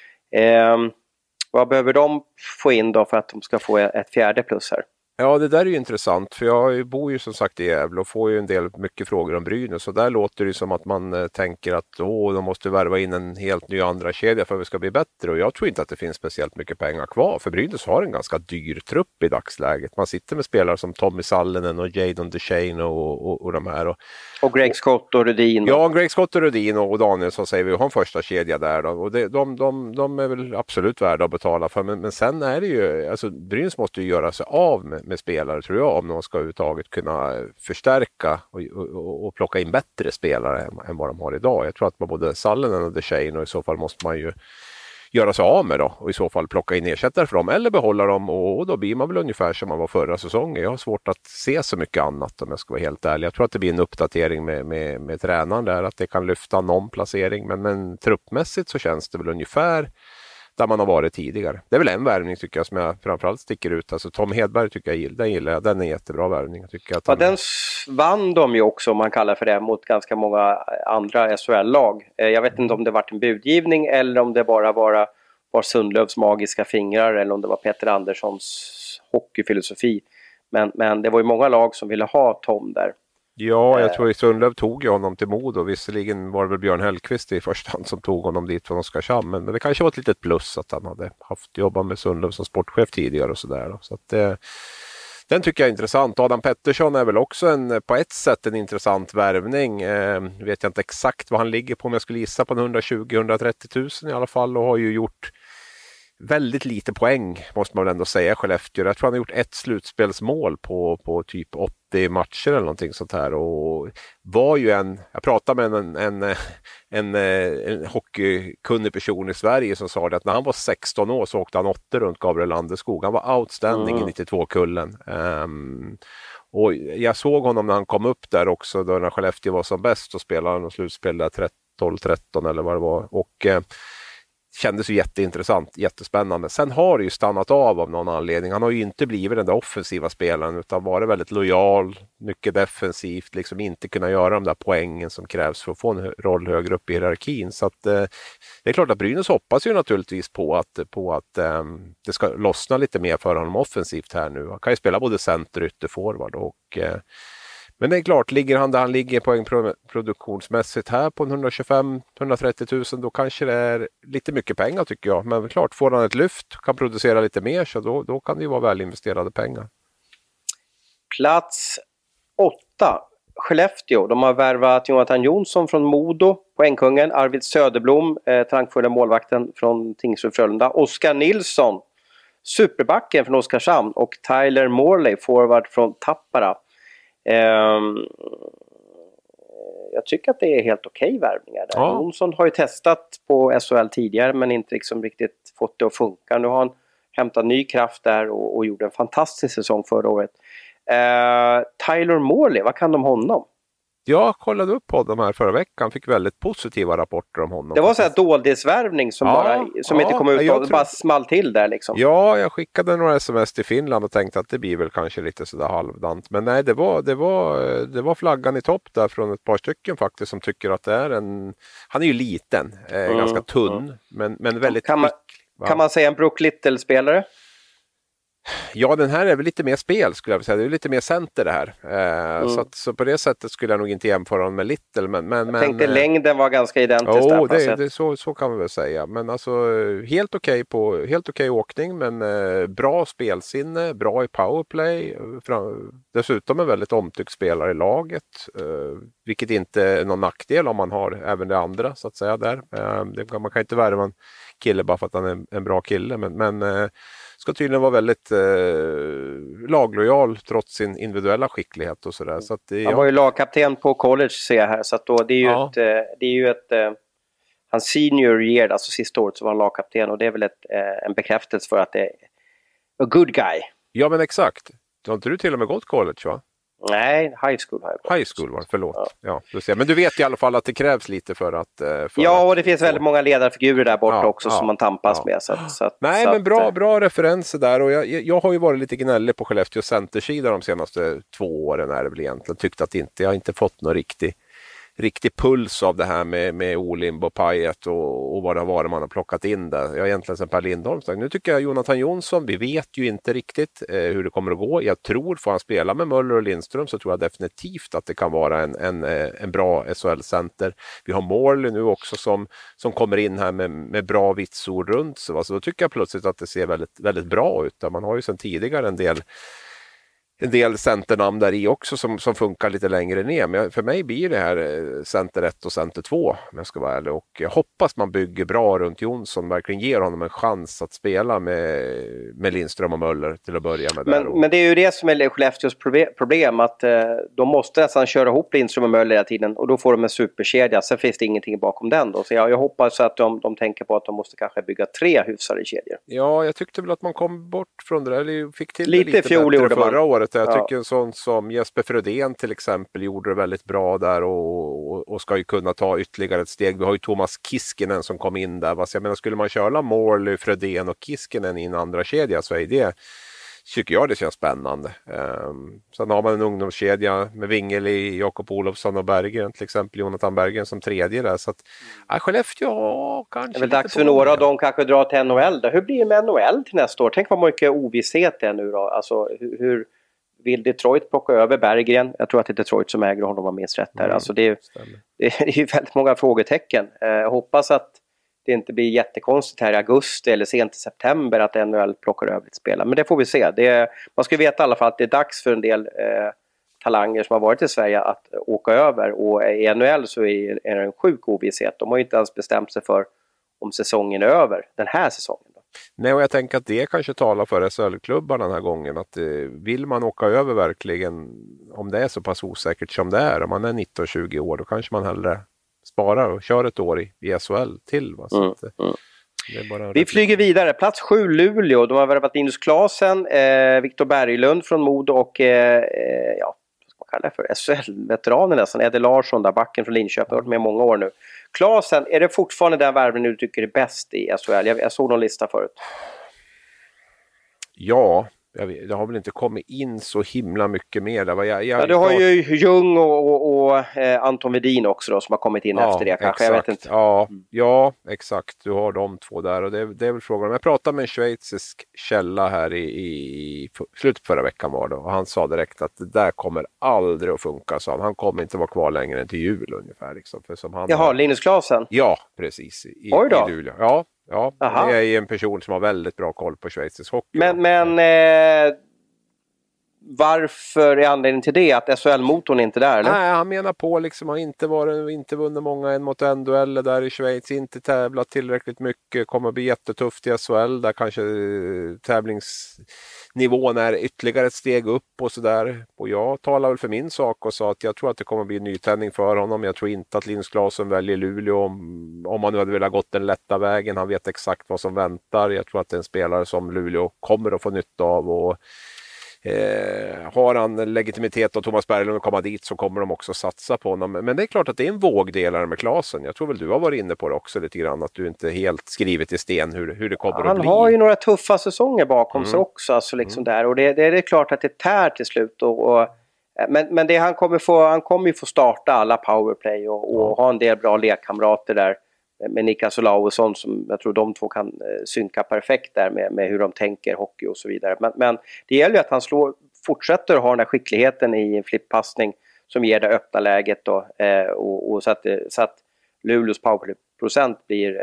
Vad behöver de få in då för att de ska få ett 4:e plus här? Ja, det där är ju intressant för jag bor ju som sagt i Gävle och får ju en del mycket frågor om Brynäs. Så där låter det som att man tänker att de måste värva in en helt ny andra kedja för att vi ska bli bättre. Och jag tror inte att det finns speciellt mycket pengar kvar för Brynäs har en ganska dyr trupp i dagsläget. Man sitter med spelare som Tommy Sallinen och Jadon Duchene och de här. Och Greg Scott och Rudin. Ja, Greg Scott och Rudin och Danielsson säger vi har en första kedja där då. Och de är väl absolut värda att betala för. Men sen är det ju, alltså Brynäs måste ju göra sig av med spelare tror jag om de ska överhuvudtaget kunna förstärka och plocka in bättre spelare än vad de har idag. Jag tror att man både Sallinen och Duchene och i så fall måste man ju göra sig av med då och i så fall plocka in ersättare för dem eller behålla dem och då blir man väl ungefär som man var förra säsongen. Jag har svårt att se så mycket annat om jag ska vara helt ärlig. Jag tror att det blir en uppdatering med tränaren där att det kan lyfta någon placering men truppmässigt så känns det väl ungefär där man har varit tidigare. Det är väl en värvning tycker jag som jag framförallt sticker ut. Alltså Tom Hedberg tycker jag gillar jag. Den är en jättebra värvning. Tycker att den vann de ju också, om man kallar för det, mot ganska många andra SHL-lag. Jag vet inte om det var en budgivning eller om det bara var Sundlövs magiska fingrar eller om det var Peter Anderssons hockeyfilosofi. Men det var ju många lag som ville ha Tom där. Ja, jag tror att Sundlöv tog ju honom till Modo. Visserligen var det väl Björn Hellqvist i första hand som tog honom dit från Oskarshamn. Men det kanske var ett litet plus att han hade haft jobbat med Sundlöv som sportchef tidigare och sådär. Så att den tycker jag är intressant. Adam Pettersson är väl också på ett sätt en intressant värvning. Vet jag inte exakt vad han ligger på, men jag skulle gissa på 120-130 000 i alla fall. Och har ju gjort väldigt lite poäng, måste man väl ändå säga, Skellefteå. Jag tror han har gjort ett slutspelsmål på typ 80 matcher eller någonting sånt här. Och var ju jag pratade med en hockeykunnig person i Sverige som sa det att när han var 16 år så åkte han 8 runt Gabriel Landeskog. Han var outstanding i 92-kullen. Och jag såg honom när han kom upp där också, då när Skellefteå var som bäst, och spelade han och slutspel där 12-13 eller vad det var. Och kändes ju jätteintressant, jättespännande. Sen har det ju stannat av någon anledning. Han har ju inte blivit den där offensiva spelaren utan varit väldigt lojal, mycket defensivt, liksom inte kunna göra de där poängen som krävs för att få en roll högre upp i hierarkin. Så att det är klart att Brynäs hoppas ju naturligtvis på att det ska lossna lite mer för honom offensivt här nu. Han kan ju spela både center och ytterforward och men det är klart, ligger han där han ligger poängproduktionsmässigt här på 125-130 000, då kanske det är lite mycket pengar tycker jag. Men klart, får han ett lyft, kan producera lite mer, så då kan det ju vara väl investerade pengar. Plats 8. Skellefteå. De har värvat Jonathan Jonsson från Modo, poängkungen. Arvid Söderblom, talangfulla målvakten från Tingsryd Frölunda. Oskar Nilsson, superbacken från Oskarshamn. Och Tyler Morley, forward från Tappara. Jag tycker att det är helt okej värvningar där. Ja. Jonsson har ju testat på SHL tidigare men inte liksom riktigt fått det att funka. Nu har han hämtat ny kraft där och gjorde en fantastisk säsong förra året. Tyler Morley, vad kan de om honom? Jag kollade upp honom här förra veckan, fick väldigt positiva rapporter om honom. Det var så här doldisvärvning som inte kom ut och bara small till där liksom. Ja, jag skickade några sms till Finland och tänkte att det blir väl kanske lite sådär halvdant. Men nej, det var flaggan i topp där från ett par stycken faktiskt som tycker att det är han är ju liten, ganska tunn, men väldigt kan man säga en Brook Little-spelare? Ja, den här är väl lite mer spel skulle jag vilja säga. Det är lite mer center det här. Så på det sättet skulle jag nog inte jämföra honom med Little. Men tänkte längden var ganska identisk där. Så kan man väl säga. Men alltså helt okej åkning, men bra spelsinne, bra i powerplay. Dessutom en väldigt omtyckt spelare i laget. Vilket inte är någon nackdel om man har även det andra så att säga där. Man kan inte värva en kille bara för att han är en bra kille. Men ska tydligen vara väldigt laglojal trots sin individuella skicklighet och sådär. Så han var ju lagkapten på college ser jag här. Så att då, det är ju hans senior year, alltså sista året så var han lagkapten. Och det är väl en bekräftelse för att det är a good guy. Ja men exakt. Har inte du till och med gått college va? Nej, high school har jag gått. High school var det, förlåt. Ja, men du vet i alla fall att det krävs lite för att... och det finns väldigt många ledarfigurer där borta också som man tampas med. Men bra referenser där. Och jag har ju varit lite gnällig på Skellefteå centersida de senaste 2 åren är det väl egentligen. Tyckte att jag inte fått någon riktig puls av det här med Olimb och Payet och vad det har varit man har plockat in där. Jag egentligen sen Per Lindholm. Nu tycker jag Jonathan Jonsson, vi vet ju inte riktigt hur det kommer att gå. Jag tror, får han spela med Möller och Lindström så tror jag definitivt att det kan vara en bra SHL-center. Vi har Morley nu också som kommer in här med bra vitsord runt. Så då tycker jag plötsligt att det ser väldigt, väldigt bra ut. Man har ju sedan tidigare en del centernamn där i också som funkar lite längre ner. Men för mig blir det här center 1 och center 2 om jag ska vara ärlig. Och jag hoppas man bygger bra runt Jonsson. Verkligen ger honom en chans att spela med Lindström och Möller till att börja med. Men det är ju det som är Skellefteås problem. Att de måste nästan köra ihop Lindström och Möller hela tiden. Och då får de en superkedja. Sen finns det ingenting bakom den då. Så jag hoppas att de tänker på att de måste kanske bygga 3 hyfsade kedjor. Ja, jag tyckte väl att man kom bort från det där. Eller fick till lite fjol bättre förra året. året. Jag tycker en sån som Jesper Frödén till exempel gjorde det väldigt bra där och ska ju kunna ta ytterligare ett steg. Vi har ju Thomas Kiskinen som kom in där. Jag menar, skulle man köra Morley, Frödén och Kiskinen i en andra kedja så är det, tycker jag, det känns spännande. Sen har man en ungdomskedja med Wingeli, Jakob Olofsson och Berggren, till exempel Jonathan Berggren som tredje där. Så att Skellefteå kanske... Det är väl dags för några av dem kanske dra till NHL då. Hur blir det med NHL till nästa år? Tänk vad mycket ovisshet det är nu då. Alltså hur vill Detroit plocka över Berggren? Jag tror att det är Detroit som äger honom, om jag minns rätt där. Alltså det är ju väldigt många frågetecken. Jag hoppas att det inte blir jättekonstigt här i augusti eller sent i september att NHL plockar över ett spelare. Men det får vi se. Man ska veta i alla fall att det är dags för en del talanger som har varit i Sverige att åka över. Och i NHL så är det en sjuk ovisshet. De har ju inte ens bestämt sig för om säsongen är över den här säsongen. Nej, och jag tänker att det kanske talar för SHL-klubbar den här gången. Att vill man åka över verkligen, om det är så pass osäkert som det är, om man är 19-20 år, då kanske man hellre sparar och kör ett år i SHL till. Va? Så vi flyger vidare. Plats 7 Luleå. De har värvat Linus Klasen, Viktor Berglund från Modo och vad ska man kalla det för? SHL-veteranen nästan. Eddie Larsson där, backen från Linköping. Har varit med många år nu. Klasen, är det fortfarande den värvningen du tycker är bäst i SHL? Jag såg någon lista förut. Ja, det har väl inte kommit in så himla mycket mer där. Du har ju Ljung och Anton Wedin också då, som har kommit in efter det kanske. Exakt. Jag vet inte. Ja, exakt. Du har de två där och det är väl frågan. Jag pratade med en schweizisk källa här i slutet på förra veckan var det, och han sa direkt att det där kommer aldrig att funka. Så han kommer inte vara kvar längre än till jul ungefär. Liksom, för som han Jaha, Linus Klasen? Ja, precis. I Luleå. Ja, det är en person som har väldigt bra koll på schweizisk hockey. Men varför är anledningen till det? Att SHL-motorn är inte där, eller? Nej, han menar på liksom, har inte vunnit många en mot en dueller där i Schweiz, inte tävlat tillräckligt mycket, kommer att bli jättetufft i SHL där kanske tävlingsnivån är ytterligare ett steg upp och sådär. Och jag talar väl för min sak och sa att jag tror att det kommer att bli en nytändning för honom. Jag tror inte att Linus Klasen väljer Luleå om han nu hade velat gått den lätta vägen. Han vet exakt vad som väntar. Jag tror att det är en spelare som Luleå kommer att få nytta av och har han legitimitet och Thomas Berglund att komma dit så kommer de också satsa på honom. Men det är klart att det är en vågdelare med Klasen. Jag tror väl du har varit inne på det också lite grann, att du inte helt skrivit i sten hur det kommer att bli. Han har ju några tuffa säsonger bakom sig också. Alltså liksom där. Och det är klart att det tär till slut. Men det han kommer ju få starta alla powerplay och ha en del bra lekkamrater där. Med Niklas Olausson som jag tror de två kan synka perfekt där med hur de tänker hockey och så vidare. Men det gäller ju att han fortsätter att ha den här skickligheten i en flippassning som ger det öppna läget då, och så att Luleås powerplay-procent blir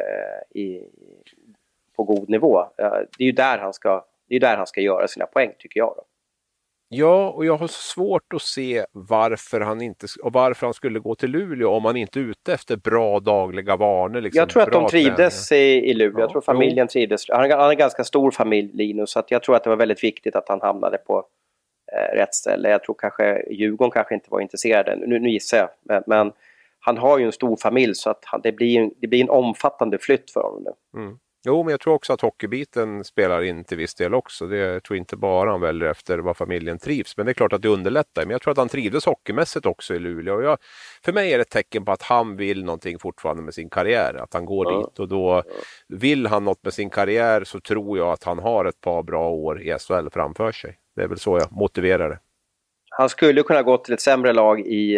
på god nivå. Det är ju där han ska göra sina poäng, tycker jag då. Ja, och jag har svårt att se varför han skulle gå till Luleå om han inte är ute efter bra dagliga vanor. Liksom, jag tror att de trivdes i Luleå. Jag tror familjen trivdes. Han har en ganska stor familj, Linus, så att jag tror att det var väldigt viktigt att han hamnade på rätt ställe. Jag tror kanske Djurgården kanske inte var intresserade. Nu gissar jag. Men han har ju en stor familj så att det blir en omfattande flytt för honom nu. Mm. Jo, men jag tror också att hockeybiten spelar in till viss del också. Jag tror inte bara han väljer efter vad familjen trivs. Men det är klart att det underlättar. Men jag tror att han trivdes hockeymässigt också i Luleå. För mig är det ett tecken på att han vill någonting fortfarande med sin karriär. Att han går dit. Och då vill han något med sin karriär så tror jag att han har ett par bra år i SHL framför sig. Det är väl så jag motiverar det. Han skulle kunna gå till ett sämre lag i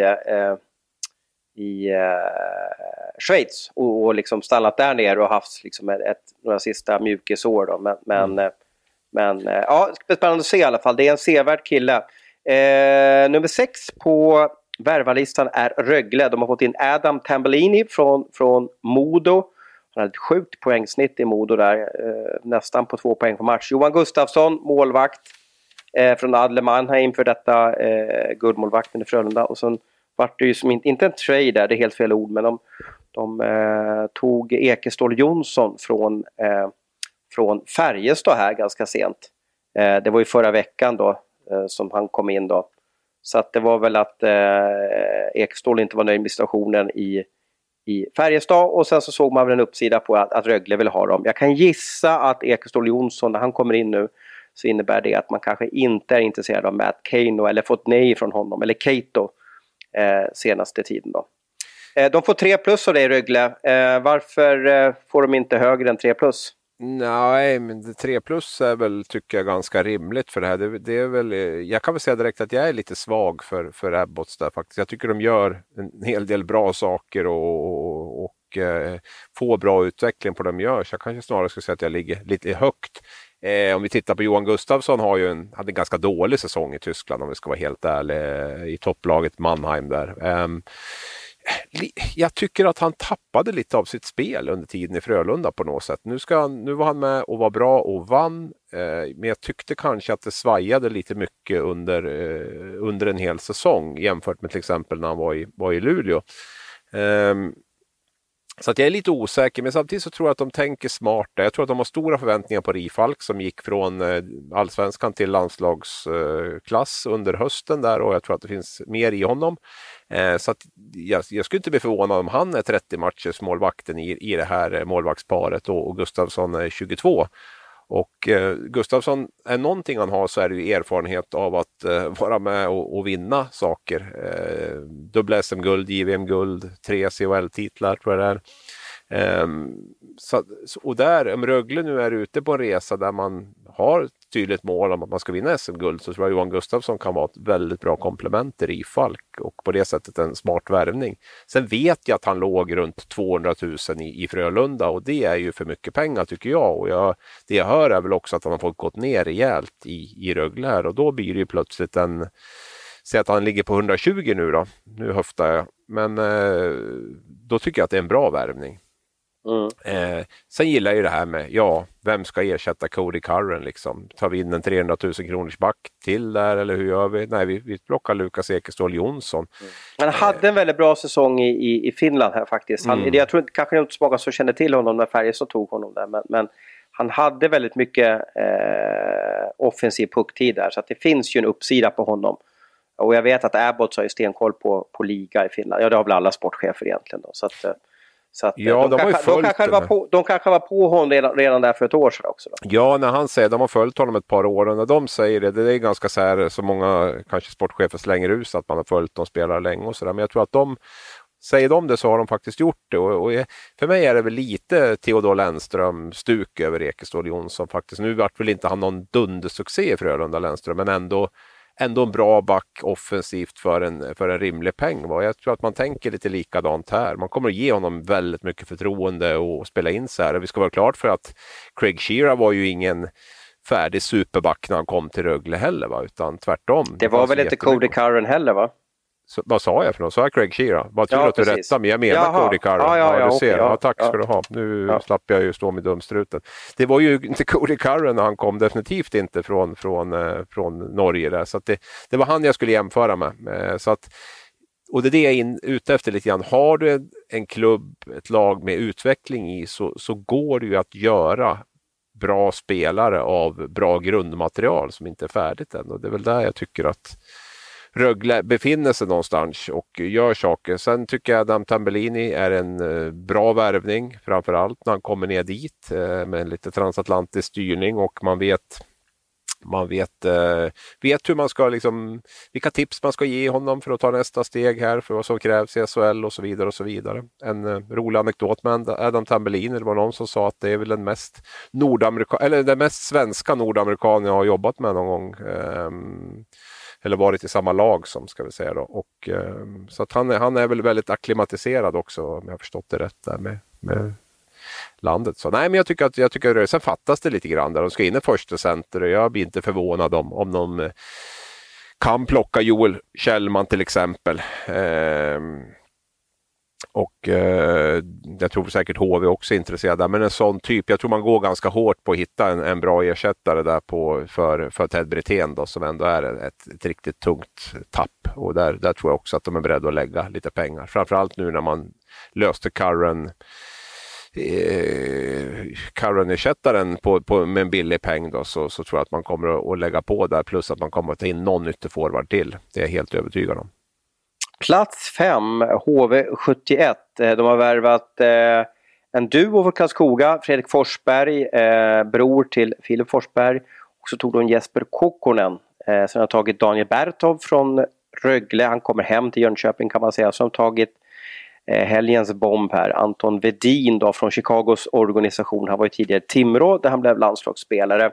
Schweiz och liksom stannat där nere och haft liksom några sista mjukisår då. Men ja, spännande att se i alla fall. Det är en sevärd kille. Nummer 6 på värvarlistan är Rögle. De har fått in Adam Tambellini från Modo. Han har ett sjukt poängsnitt i Modo där. Nästan på 2 poäng på match. Johan Gustafsson, målvakt från Adler Mannheim för detta guldmålvakten i Frölunda. Och sen var det ju som inte en trade där, det är helt fel ord, men de tog Ekestål Jonsson från Färjestad här ganska sent. Det var ju förra veckan då som han kom in då. Så att det var väl att Ekestål inte var nöjd med situationen i Färjestad, och sen så såg man väl en uppsida på att Rögle vill ha dem. Jag kan gissa att Ekestål Jonsson, när han kommer in nu, så innebär det att man kanske inte är intresserad av Matt Cain eller fått nej från honom, eller Cato senaste tiden då. De får 3+ av dig, Rögle. Varför får de inte högre än 3+? Nej, men 3+ är väl, tycker jag, ganska rimligt för det här. Det är väl, jag kan väl säga direkt att jag är lite svag för Abbots där faktiskt. Jag tycker de gör en hel del bra saker och får bra utveckling på det de gör. Så jag kanske snarare skulle säga att jag ligger lite högt. Om vi tittar på Johan Gustafsson hade en ganska dålig säsong i Tyskland, om vi ska vara helt ärliga, i topplaget Mannheim där. Jag tycker att han tappade lite av sitt spel under tiden i Frölunda på något sätt. Nu var han med och var bra och vann, men jag tyckte kanske att det svajade lite mycket under en hel säsong jämfört med till exempel när han var i Luleå. Så att jag är lite osäker, men samtidigt så tror jag att de tänker smart. Jag tror att de har stora förväntningar på Rifalk som gick från allsvenskan till landslagsklass under hösten där, och jag tror att det finns mer i honom. Så att jag skulle inte bli förvånad om han är 30 matchers målvakten i det här målvaktsparet och Gustafsson är 22. Och Gustafsson, är någonting han har så är det ju erfarenhet av att vara med och vinna saker. Dubbla SM-guld, JVM-guld, 3 CHL-titlar tror jag det är. Och där, om Rögle nu är ute på en resa där man har tydligt mål om att man ska vinna SM-guld, så tror jag Johan Gustafsson kan vara ett väldigt bra komplement till Rifalk och på det sättet en smart värvning. Sen vet jag att han låg runt 200 000 i Frölunda, och det är ju för mycket pengar tycker jag, och det jag hör är väl också att han har fått gått ner rejält i Rögle här, och då blir det ju plötsligt säg att han ligger på 120 nu höftar jag, men då tycker jag att det är en bra värvning. Sen gillar jag ju det här med, vem ska ersätta Cody Curran liksom? Tar vi in en 300 000 kronors back till där, eller hur gör vi? Nej, vi plockar Lukas Ekeståhl Jonsson. Han hade en väldigt bra säsong i Finland här faktiskt. Jag tror kanske inte så många som känner till honom när Färjestad tog honom där, men han hade väldigt mycket offensiv pucktid där, så att det finns ju en uppsida på honom. Och jag vet att Abbott har ju stenkoll på liga i Finland. Ja, det har väl alla sportchefer egentligen då, så att de kanske var på honom redan där för ett år sedan också då. Ja, när han säger de har följt honom ett par år, och när de säger det är ganska så här, så många kanske sportchefer slänger ut att man har följt de spelare länge och sådär, men jag tror att säger de det så har de faktiskt gjort det, och för mig är det väl lite Theodor Lennström stuk över Ekeståhl Jonsson faktiskt. Nu vart väl inte han någon dundersuccé i Frölunda, Lennström, men ändå en bra back offensivt för en rimlig peng. Jag tror att man tänker lite likadant här. Man kommer att ge honom väldigt mycket förtroende och spela in så här. Vi ska vara klart för att Craig Shearer var ju ingen färdig superback när han kom till Rögle heller, va? Utan tvärtom. Det var väl inte Cody Curran heller, va? Så, vad sa jag för något? Sa jag Craig Shearer? Vad tur att du rättade, men jag menar Cody Curran. Du ser. Ja, tack ska du ha. Nu slapp jag ju stå med dumstruten. Det var ju inte Cody Curran när han kom, definitivt inte från Norge där. Så att det var han jag skulle jämföra med. Så att, och det är det jag är ute efter lite grann. Har du en klubb, ett lag med utveckling i, så går det ju att göra bra spelare av bra grundmaterial som inte är färdigt än. Och det är väl där jag tycker att Rögle befinner sig någonstans och gör saker. Sen tycker jag att Adam Tambellini är en bra värvning, framförallt när han kommer ner dit med lite transatlantisk styrning, och man vet hur man ska liksom, vilka tips man ska ge honom för att ta nästa steg här, för vad som krävs i SHL och så vidare och så vidare. En rolig anekdot med Adam Tambellini, det var någon som sa att det är väl den mest svenska nordamerikanen jag har jobbat med någon gång. Eller varit i samma lag som, ska vi säga då. Och, så att han är väl väldigt akklimatiserad också, om jag har förstått det rätt där med landet. Så nej, men jag tycker att sen fattas det lite grann där. De ska in i första center, och jag blir inte förvånad om de kan plocka Joel Kjellman till exempel. Och jag tror säkert HV också är intresserad, men en sån typ, jag tror man går ganska hårt på att hitta en bra ersättare där för Ted Brithén då, som ändå är ett riktigt tungt tapp, och där tror jag också att de är beredda att lägga lite pengar, framförallt nu när man löste Curran-ersättaren med en billig peng då, så tror jag att man kommer att lägga på där, plus att man kommer att ta in någon ytterforward till, det är jag helt övertygad om. Plats 5, HV71. De har värvat en duo för Karlskoga, Fredrik Forsberg, bror till Filip Forsberg. Och så tog de Jesper Kokkonen. Sen har tagit Daniel Bertov från Rögle. Han kommer hem till Jönköping kan man säga. Så har de tagit helgens bomb här. Anton Vedin då från Chicagos organisation. Han var ju tidigare Timrå där han blev landslagsspelare.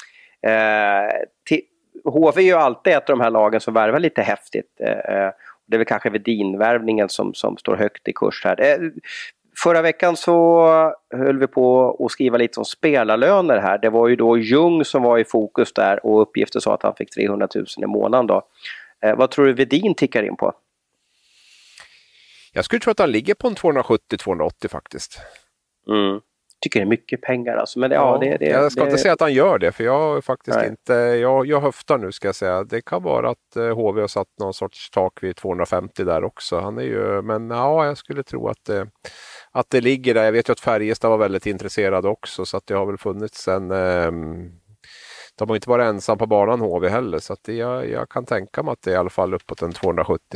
HV är ju alltid ett av de här lagen som värvar lite häftigt. Det är väl kanske Vedin-värvningen som står högt i kurs här. Förra veckan så höll vi på att skriva lite om spelarlöner här. Det var ju då Ljung som var i fokus där och uppgifter sa att han fick 300 000 i månaden då. Vad tror du Vedin tickar in på? Jag skulle tro att han ligger på en 270-280 faktiskt. Tycker det är mycket pengar alltså. Men jag ska inte säga att han gör det för jag faktiskt inte, jag höftar nu ska jag säga. Det kan vara att HV har satt någon sorts tak vid 250 där också. Han är ju, men ja, jag skulle tro att det ligger där. Jag vet ju att Färjestad var väldigt intresserad också så att det har väl funnits en de har inte varit ensam på banan HV heller så att jag kan tänka mig att det är i alla fall uppåt en 270.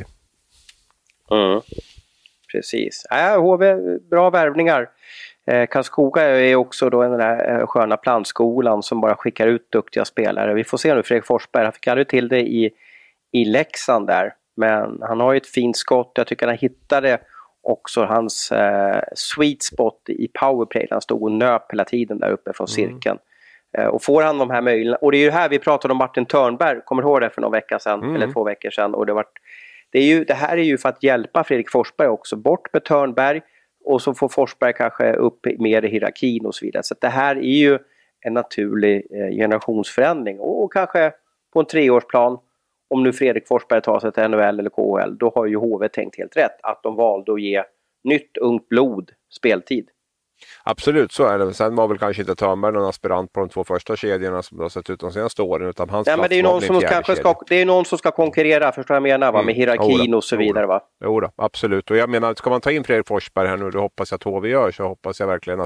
Precis. HV, bra värvningar. Karlskoga är också då den där sköna plantskolan som bara skickar ut duktiga spelare. Vi får se nu, Fredrik Forsberg, han fick aldrig till det i Leksand där. Men han har ju ett fint skott. Jag tycker han hittade också hans sweet spot i powerplay. Han stod och nöp hela tiden där uppe från cirkeln. Och får han de här möjligheterna. Och det är ju här vi pratade om Martin Törnberg. Kommer du ihåg det för någon vecka sedan? Eller 2 veckor sedan. Och det här är ju för att hjälpa Fredrik Forsberg också. Bort med Törnberg. Och så får Forsberg kanske upp mer i hierarkin och så vidare. Så det här är ju en naturlig generationsförändring. Och kanske på en 3-årsplan. Om nu Fredrik Forsberg tar sig till NHL eller KHL. Då har ju HV tänkt helt rätt. Att de valde att ge nytt ungt blod speltid. Absolut, så är det. Sen var väl kanske inte Törnberg någon aspirant på de 2 första kedjorna som har sett ut de senaste åren. Utan hans men det är någon som kanske det är någon som ska konkurrera, förstår jag menar, va? Med hierarkin och så vidare. Va? Jo, absolut. Och jag menar, ska man ta in Fredrik Forsberg här nu, då hoppas jag att HV gör, så hoppas jag verkligen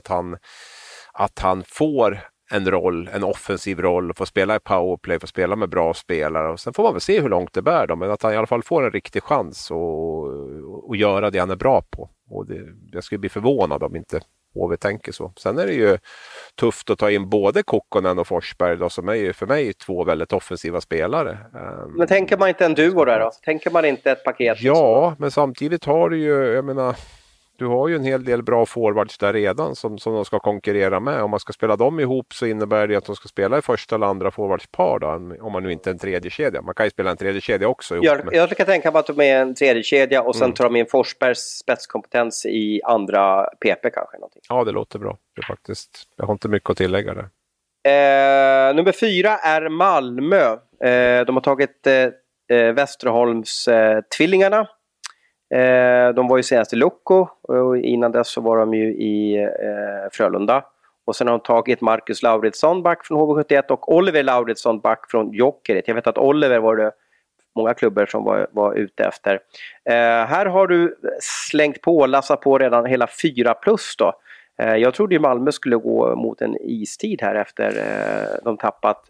att han får en offensiv roll, får spela i powerplay, får spela med bra spelare. Och sen får man väl se hur långt det bär då, men att han i alla fall får en riktig chans och göra det han är bra på. Och jag skulle bli förvånad om inte HV tänker så. Sen är det ju tufft att ta in både Kokkonen och Forsberg då, som är ju för mig 2 väldigt offensiva spelare. Men tänker man inte en duo där då? Tänker man inte ett paket? Ja, liksom? Men samtidigt har du ju, jag menar, du har ju en hel del bra forwards där redan som de ska konkurrera med. Om man ska spela dem ihop så innebär det att de ska spela i första eller andra forwardspar då, om man nu inte är en tredje kedja. Man kan ju spela en tredje kedja också ihop. Jag kan tänka mig att de är en tredje kedja och sen tar de in Forsbergs spetskompetens i andra PP kanske. Någonting. Ja, det låter bra. Det är faktiskt, jag har inte mycket att tillägga där. Nummer 4 är Malmö. De har tagit Västerholms tvillingarna. De var ju senast i Locko och innan dess så var de ju i Frölunda. Och sen har de tagit Marcus Lauritsson back från HV71 och Oliver Lauritsson back från Jokerit. Jag vet att Oliver var det många klubbar som var ute efter. Här har du slängt på, lassat på redan hela 4+ då. Jag trodde ju Malmö skulle gå mot en istid här efter de tappat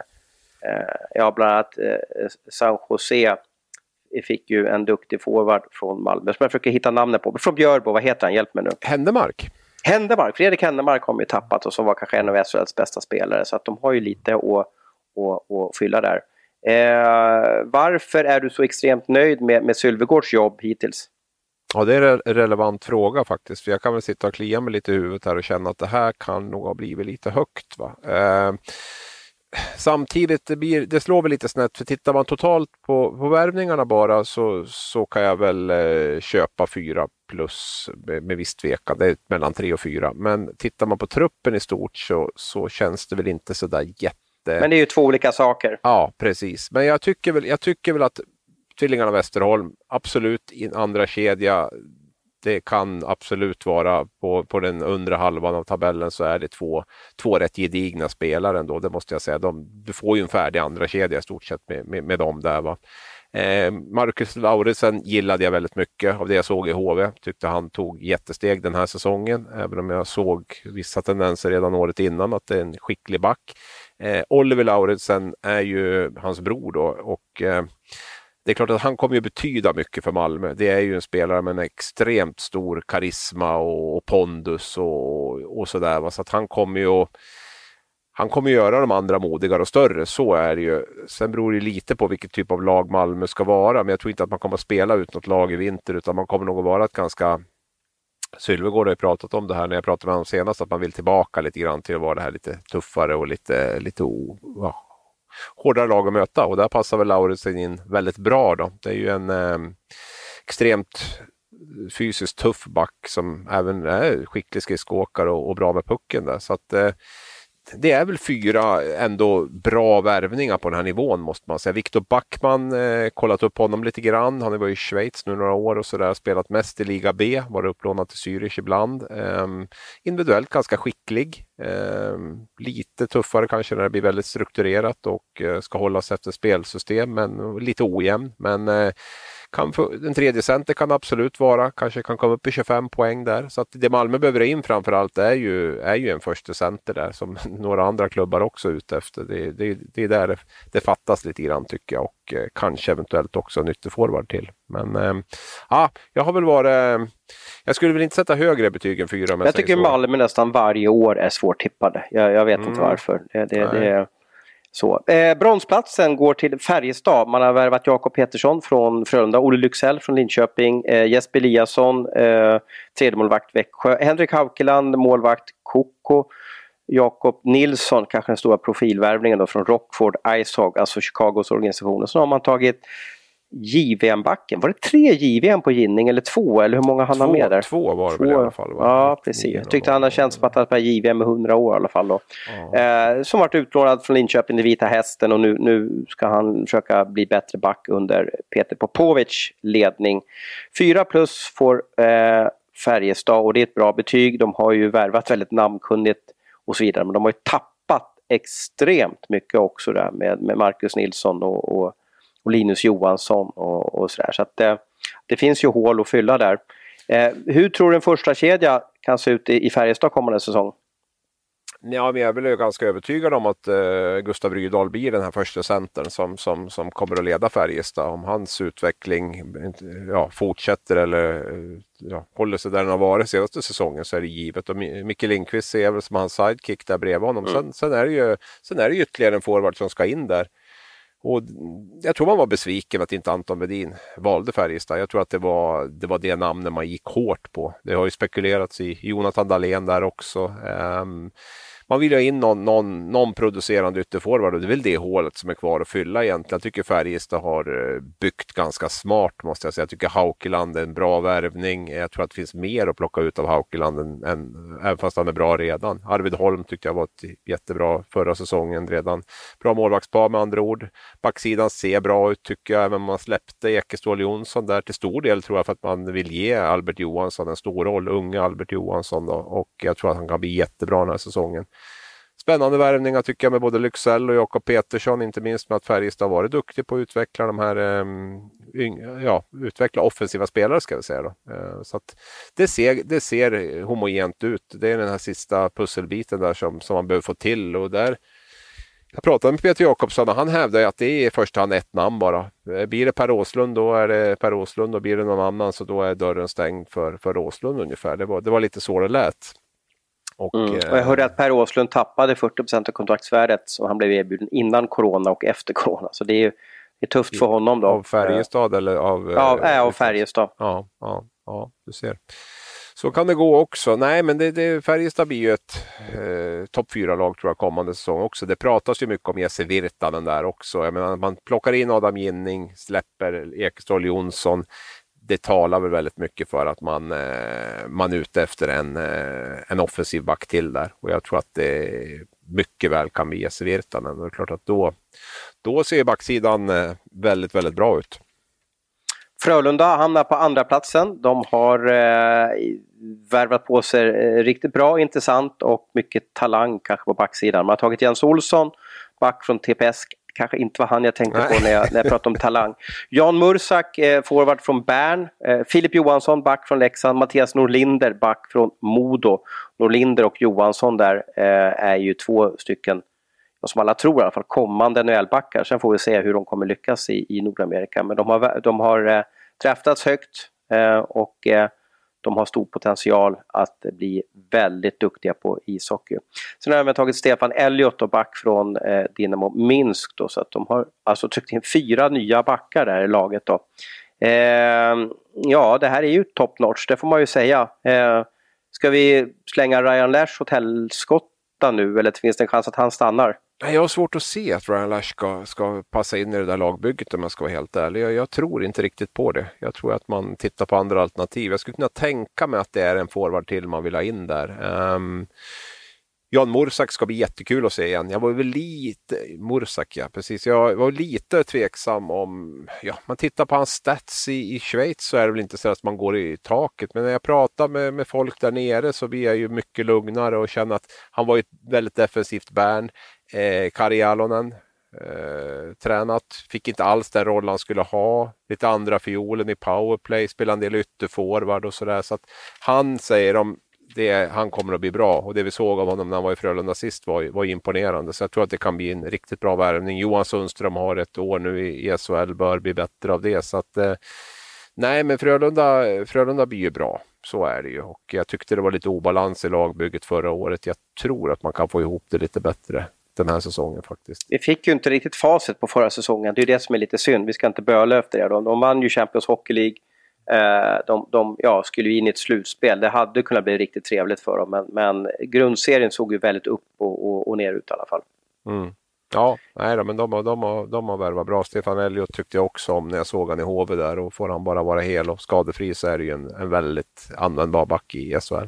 bland annat San Jose. Fick ju en duktig forward från Malmö som jag försöker hitta namnet på. Från Björbo, vad heter han? Hjälp mig nu. Händemark. Fredrik Händemark har ju tappat och som var kanske en av SHLs bästa spelare. Så att de har ju lite att fylla där. Varför är du så extremt nöjd med Sylvegårds jobb hittills? Ja, det är en relevant fråga faktiskt. För jag kan väl sitta och klia mig lite i huvudet här och känna att det här kan nog ha blivit lite högt, va? Samtidigt, det slår väl lite snett, för tittar man totalt på värvningarna bara så kan jag väl köpa 4+ med viss tvekan. Det är mellan 3 och 4. Men tittar man på truppen i stort så känns det väl inte så där jätte... Men det är ju 2 olika saker. Ja, precis. Men jag tycker väl att tvillingarna Västerholm, absolut i en andra kedja, det kan absolut vara på den undre halvan av tabellen så är det två rätt gedigna spelare ändå, det måste jag säga. Du får ju en färdig andra kedja i stort sett med dem där, va. Marcus Lauritsen gillade jag väldigt mycket av det jag såg i HV. Tyckte han tog jättesteg den här säsongen, även om jag såg vissa tendenser redan året innan att det är en skicklig back. Oliver Lauritsen är ju hans bror då, och det är klart att han kommer ju betyda mycket för Malmö. Det är ju en spelare med en extremt stor karisma och pondus och sådär. Så att han kommer ju han kommer göra de andra modigare och större, så är det ju. Sen beror det lite på vilket typ av lag Malmö ska vara, men jag tror inte att man kommer att spela ut något lag i vinter, utan man kommer nog att vara ett ganska... Sylvegård har ju pratat om det här när jag pratade med honom senast, att man vill tillbaka lite grann till att vara det här lite tuffare och lite hårdare lag att möta, och där passar väl Lauritsen in väldigt bra då. Det är ju en extremt fysiskt tuff back som även är skicklig skridskoåkare och bra med pucken där, så att det är väl 4 ändå bra värvningar på den här nivån, måste man säga. Viktor Backman, kollat upp honom lite grann. Han har varit i Schweiz nu några år och sådär, spelat mest i Liga B, varit upplånad till Zürich ibland. Individuellt ganska skicklig. Lite tuffare kanske när det blir väldigt strukturerat och ska hållas efter spelsystem, men lite ojämn. Men en tredje center kan absolut vara, kanske kan komma upp i 25 poäng där. Så att det Malmö behöver in framförallt är ju en första center där, som några andra klubbar också är ute efter. Det är där det fattas lite grann, tycker jag, och kanske eventuellt också en ytterforward till. Men jag har väl varit... Jag skulle väl inte sätta högre betyg än 4. Jag tycker Malmö nästan varje år är svårtippade. Jag vet inte varför. Det är så. Bronsplatsen går till Färjestad. Man har värvat Jakob Petersson från Frölunda, Olle Lycksell från Linköping, Jesper Eliasson, tredje målvakt Växjö, Henrik Haukeland, målvakt Koko, Jakob Nilsson, kanske den stora profilvärvningen då, från Rockford Icehog, alltså Chicagos organisation. Så har man tagit JVM-backen. Var det 3 JVM på Ginning eller 2? Eller hur många han har med där? 2 var det väl i alla fall. Ja, precis. Jag tyckte han har känts som att han var JVM med 100 år i alla fall då. Som varit utlånad från Linköping, den vita hästen, och nu ska han försöka bli bättre back under Peter Popovic ledning. 4+ får Färjestad, och det är ett bra betyg. De har ju värvat väldigt namnkunnigt och så vidare, men de har ju tappat extremt mycket också där med Marcus Nilsson och Linus Johansson och sådär. Så att det finns ju hål att fylla där. Hur tror du en första kedja kan se ut i Färjestad kommande säsong? Ja, men jag är väl ganska övertygad om att Gustav Rydahl blir den här första centern som kommer att leda Färjestad. Om hans utveckling fortsätter eller håller sig där den har varit senaste säsongen, så är det givet. Och Micke Lindqvist ser väl som hans sidekick där bredvid honom. Sen är det ju ytterligare en forward som ska in där. Och jag tror man var besviken att inte Anton Wedin valde Färjestad. Jag tror att det var det namnet man gick hårt på. Det har ju spekulerats i Jonathan Dahlén där också. Man vill ha in någon producerande ytterforward, och det är väl det hålet som är kvar att fylla egentligen. Jag tycker Färjestad har byggt ganska smart, måste jag säga. Jag tycker Haukeland är en bra värvning. Jag tror att det finns mer att plocka ut av Haukeland även fast han är bra redan. Arvid Holm tyckte jag var jättebra förra säsongen redan. Bra målvaktspar med andra ord. Backsidan ser bra ut tycker jag, även om man släppte Ekeståhl Jonsson där till stor del, tror jag, för att man vill ge Albert Johansson en stor roll. Unga Albert Johansson då, och jag tror att han kan bli jättebra den här säsongen. Spännande värvningar tycker jag med både Lycksell och Jakob Petersson, inte minst med att Färjestad har varit duktig på att utveckla de här utveckla offensiva spelare, ska vi säga då. Så att det ser homogent ut. Det är den här sista pusselbiten där som man behöver få till, och där jag pratade med Peter Jakobsson och han hävdar att det är i första hand ett namn bara. Blir det Per Åslund, då är det Per Åslund, och blir det någon annan så då är dörren stängd för Åslund ungefär. Det var lite så det lät. Och jag hörde att Per Åslund tappade 40% av kontraktsvärdet som han blev erbjuden innan corona och efter corona. Så det är tufft för honom då. Av Färjestad eller av... av Färjestad. Ja, du ser. Så kan det gå också. Nej, men Färjestad blir ju ett topp 4-lag tror jag kommande säsong också. Det pratas ju mycket om Jesse Virtanen där också. Jag menar, man plockar in Adam Ginning, släpper Ekeståhl Jonsson. Det talar väl väldigt mycket för att man är ute efter en offensiv back till där. Och jag tror att det mycket väl kan bli Jesse Virtanen. Det är klart att då ser backsidan väldigt, väldigt bra ut. Frölunda hamnar på andra platsen. De har värvat på sig riktigt bra, intressant och mycket talang kanske på backsidan. Man har tagit Jens Olsson, back från TPS. Kanske inte var han jag tänkte på när jag pratade om talang. Jan Mursak, forward från Bern. Filip Johansson, back från Leksand. Mattias Norlinder, back från Modo. Norlinder och Johansson där är ju 2 stycken, som alla tror i alla fall, kommande NHL-backar. Sen får vi se hur de kommer lyckas i Nordamerika. Men de har draftats högt och de har stor potential att bli väldigt duktiga på ishockey. Sen har de tagit Stefan Elliott och back från Dynamo Minsk då, så att de har alltså tryckt in 4 nya backar där i laget då. Ja, det här är ju top notch, det får man ju säga. Ska vi slänga Ryan Lash åt helskotta nu, eller finns det en chans att han stannar? Jag har svårt att se att Ryan Lash ska passa in i det där lagbygget, om jag ska vara helt ärlig. Jag tror inte riktigt på det. Jag tror att man tittar på andra alternativ. Jag skulle kunna tänka mig att det är en forward till man vill ha in där. Jan Mursak ska bli jättekul att se igen. Jag var väl lite... Mursak, ja, precis. Jag var lite tveksam om... Ja, man tittar på hans stats i Schweiz så är det väl inte så att man går i taket. Men när jag pratar med folk där nere så blir jag ju mycket lugnare och känner att han var ett väldigt defensivt bärn. Kari Jalonen tränat, fick inte alls den roll han skulle ha. Lite andra fiolen i powerplay, spelade en del ytterforward och sådär. Så att han säger om han kommer att bli bra, och det vi såg av honom när han var i Frölunda sist var imponerande, så jag tror att det kan bli en riktigt bra värvning. Johan Sundström har ett år nu i SHL, bör bli bättre av det, så att nej, men Frölunda blir ju bra, så är det ju, och jag tyckte det var lite obalans i lagbygget förra året. Jag tror att man kan få ihop det lite bättre den här säsongen faktiskt. Vi fick ju inte riktigt facit på förra säsongen, det är det som är lite synd, vi ska inte böla efter det. De vann ju Champions Hockey League. De skulle ju in i ett slutspel. Det hade kunnat bli riktigt trevligt för dem, men grundserien såg ju väldigt upp och ner ut i alla fall. Ja, nej då, men de har värvat bra. Stefan Elliott tyckte jag också om när jag såg han i HV där, och får han bara vara hel och skadefri så är det ju en väldigt användbar back i SHL.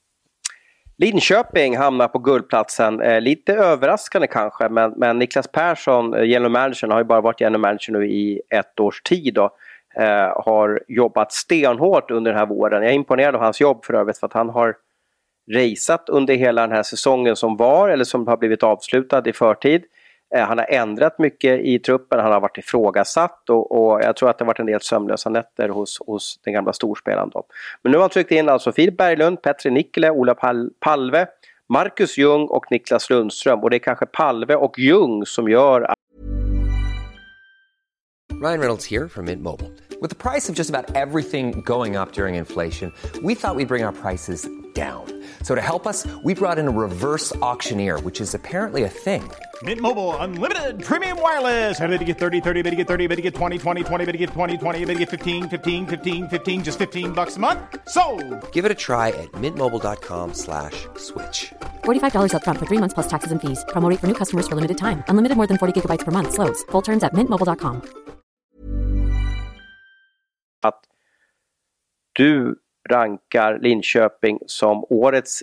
Linköping hamnar på guldplatsen. Lite överraskande kanske, men Niklas Persson, general managern, har ju bara varit general manager nu i 1 års tid då. Har jobbat stenhårt under den här våren. Jag är imponerad av hans jobb för övrigt, för att han har raceat under hela den här säsongen som var, eller som har blivit avslutad i förtid. Han har ändrat mycket i truppen, han har varit ifrågasatt och jag tror att det har varit en del sömnlösa nätter hos den gamla storspelaren då. Men nu har han tryckt in alltså Filip Berglund, Petri Nikkele, Ola Palve, Marcus Ljung och Niklas Lundström, och det är kanske Palve och Ljung som gör att... Ryan Reynolds here from Mint Mobile. With the price of just about everything going up during inflation, we thought we'd bring our prices down. So to help us, we brought in a reverse auctioneer, which is apparently a thing. Mint Mobile Unlimited Premium Wireless. How to get 30, 30, how to get 30, how to get 20, 20, 20, how to get 20, 20, how to get 15, 15, 15, 15, just $15 a month? Sold! Give it a try at mintmobile.com/switch. $45 up front for 3 months plus taxes and fees. Promo rate for new customers for limited time. Unlimited more than 40 gigabytes per month. Slows full terms at mintmobile.com. Att du rankar Linköping som årets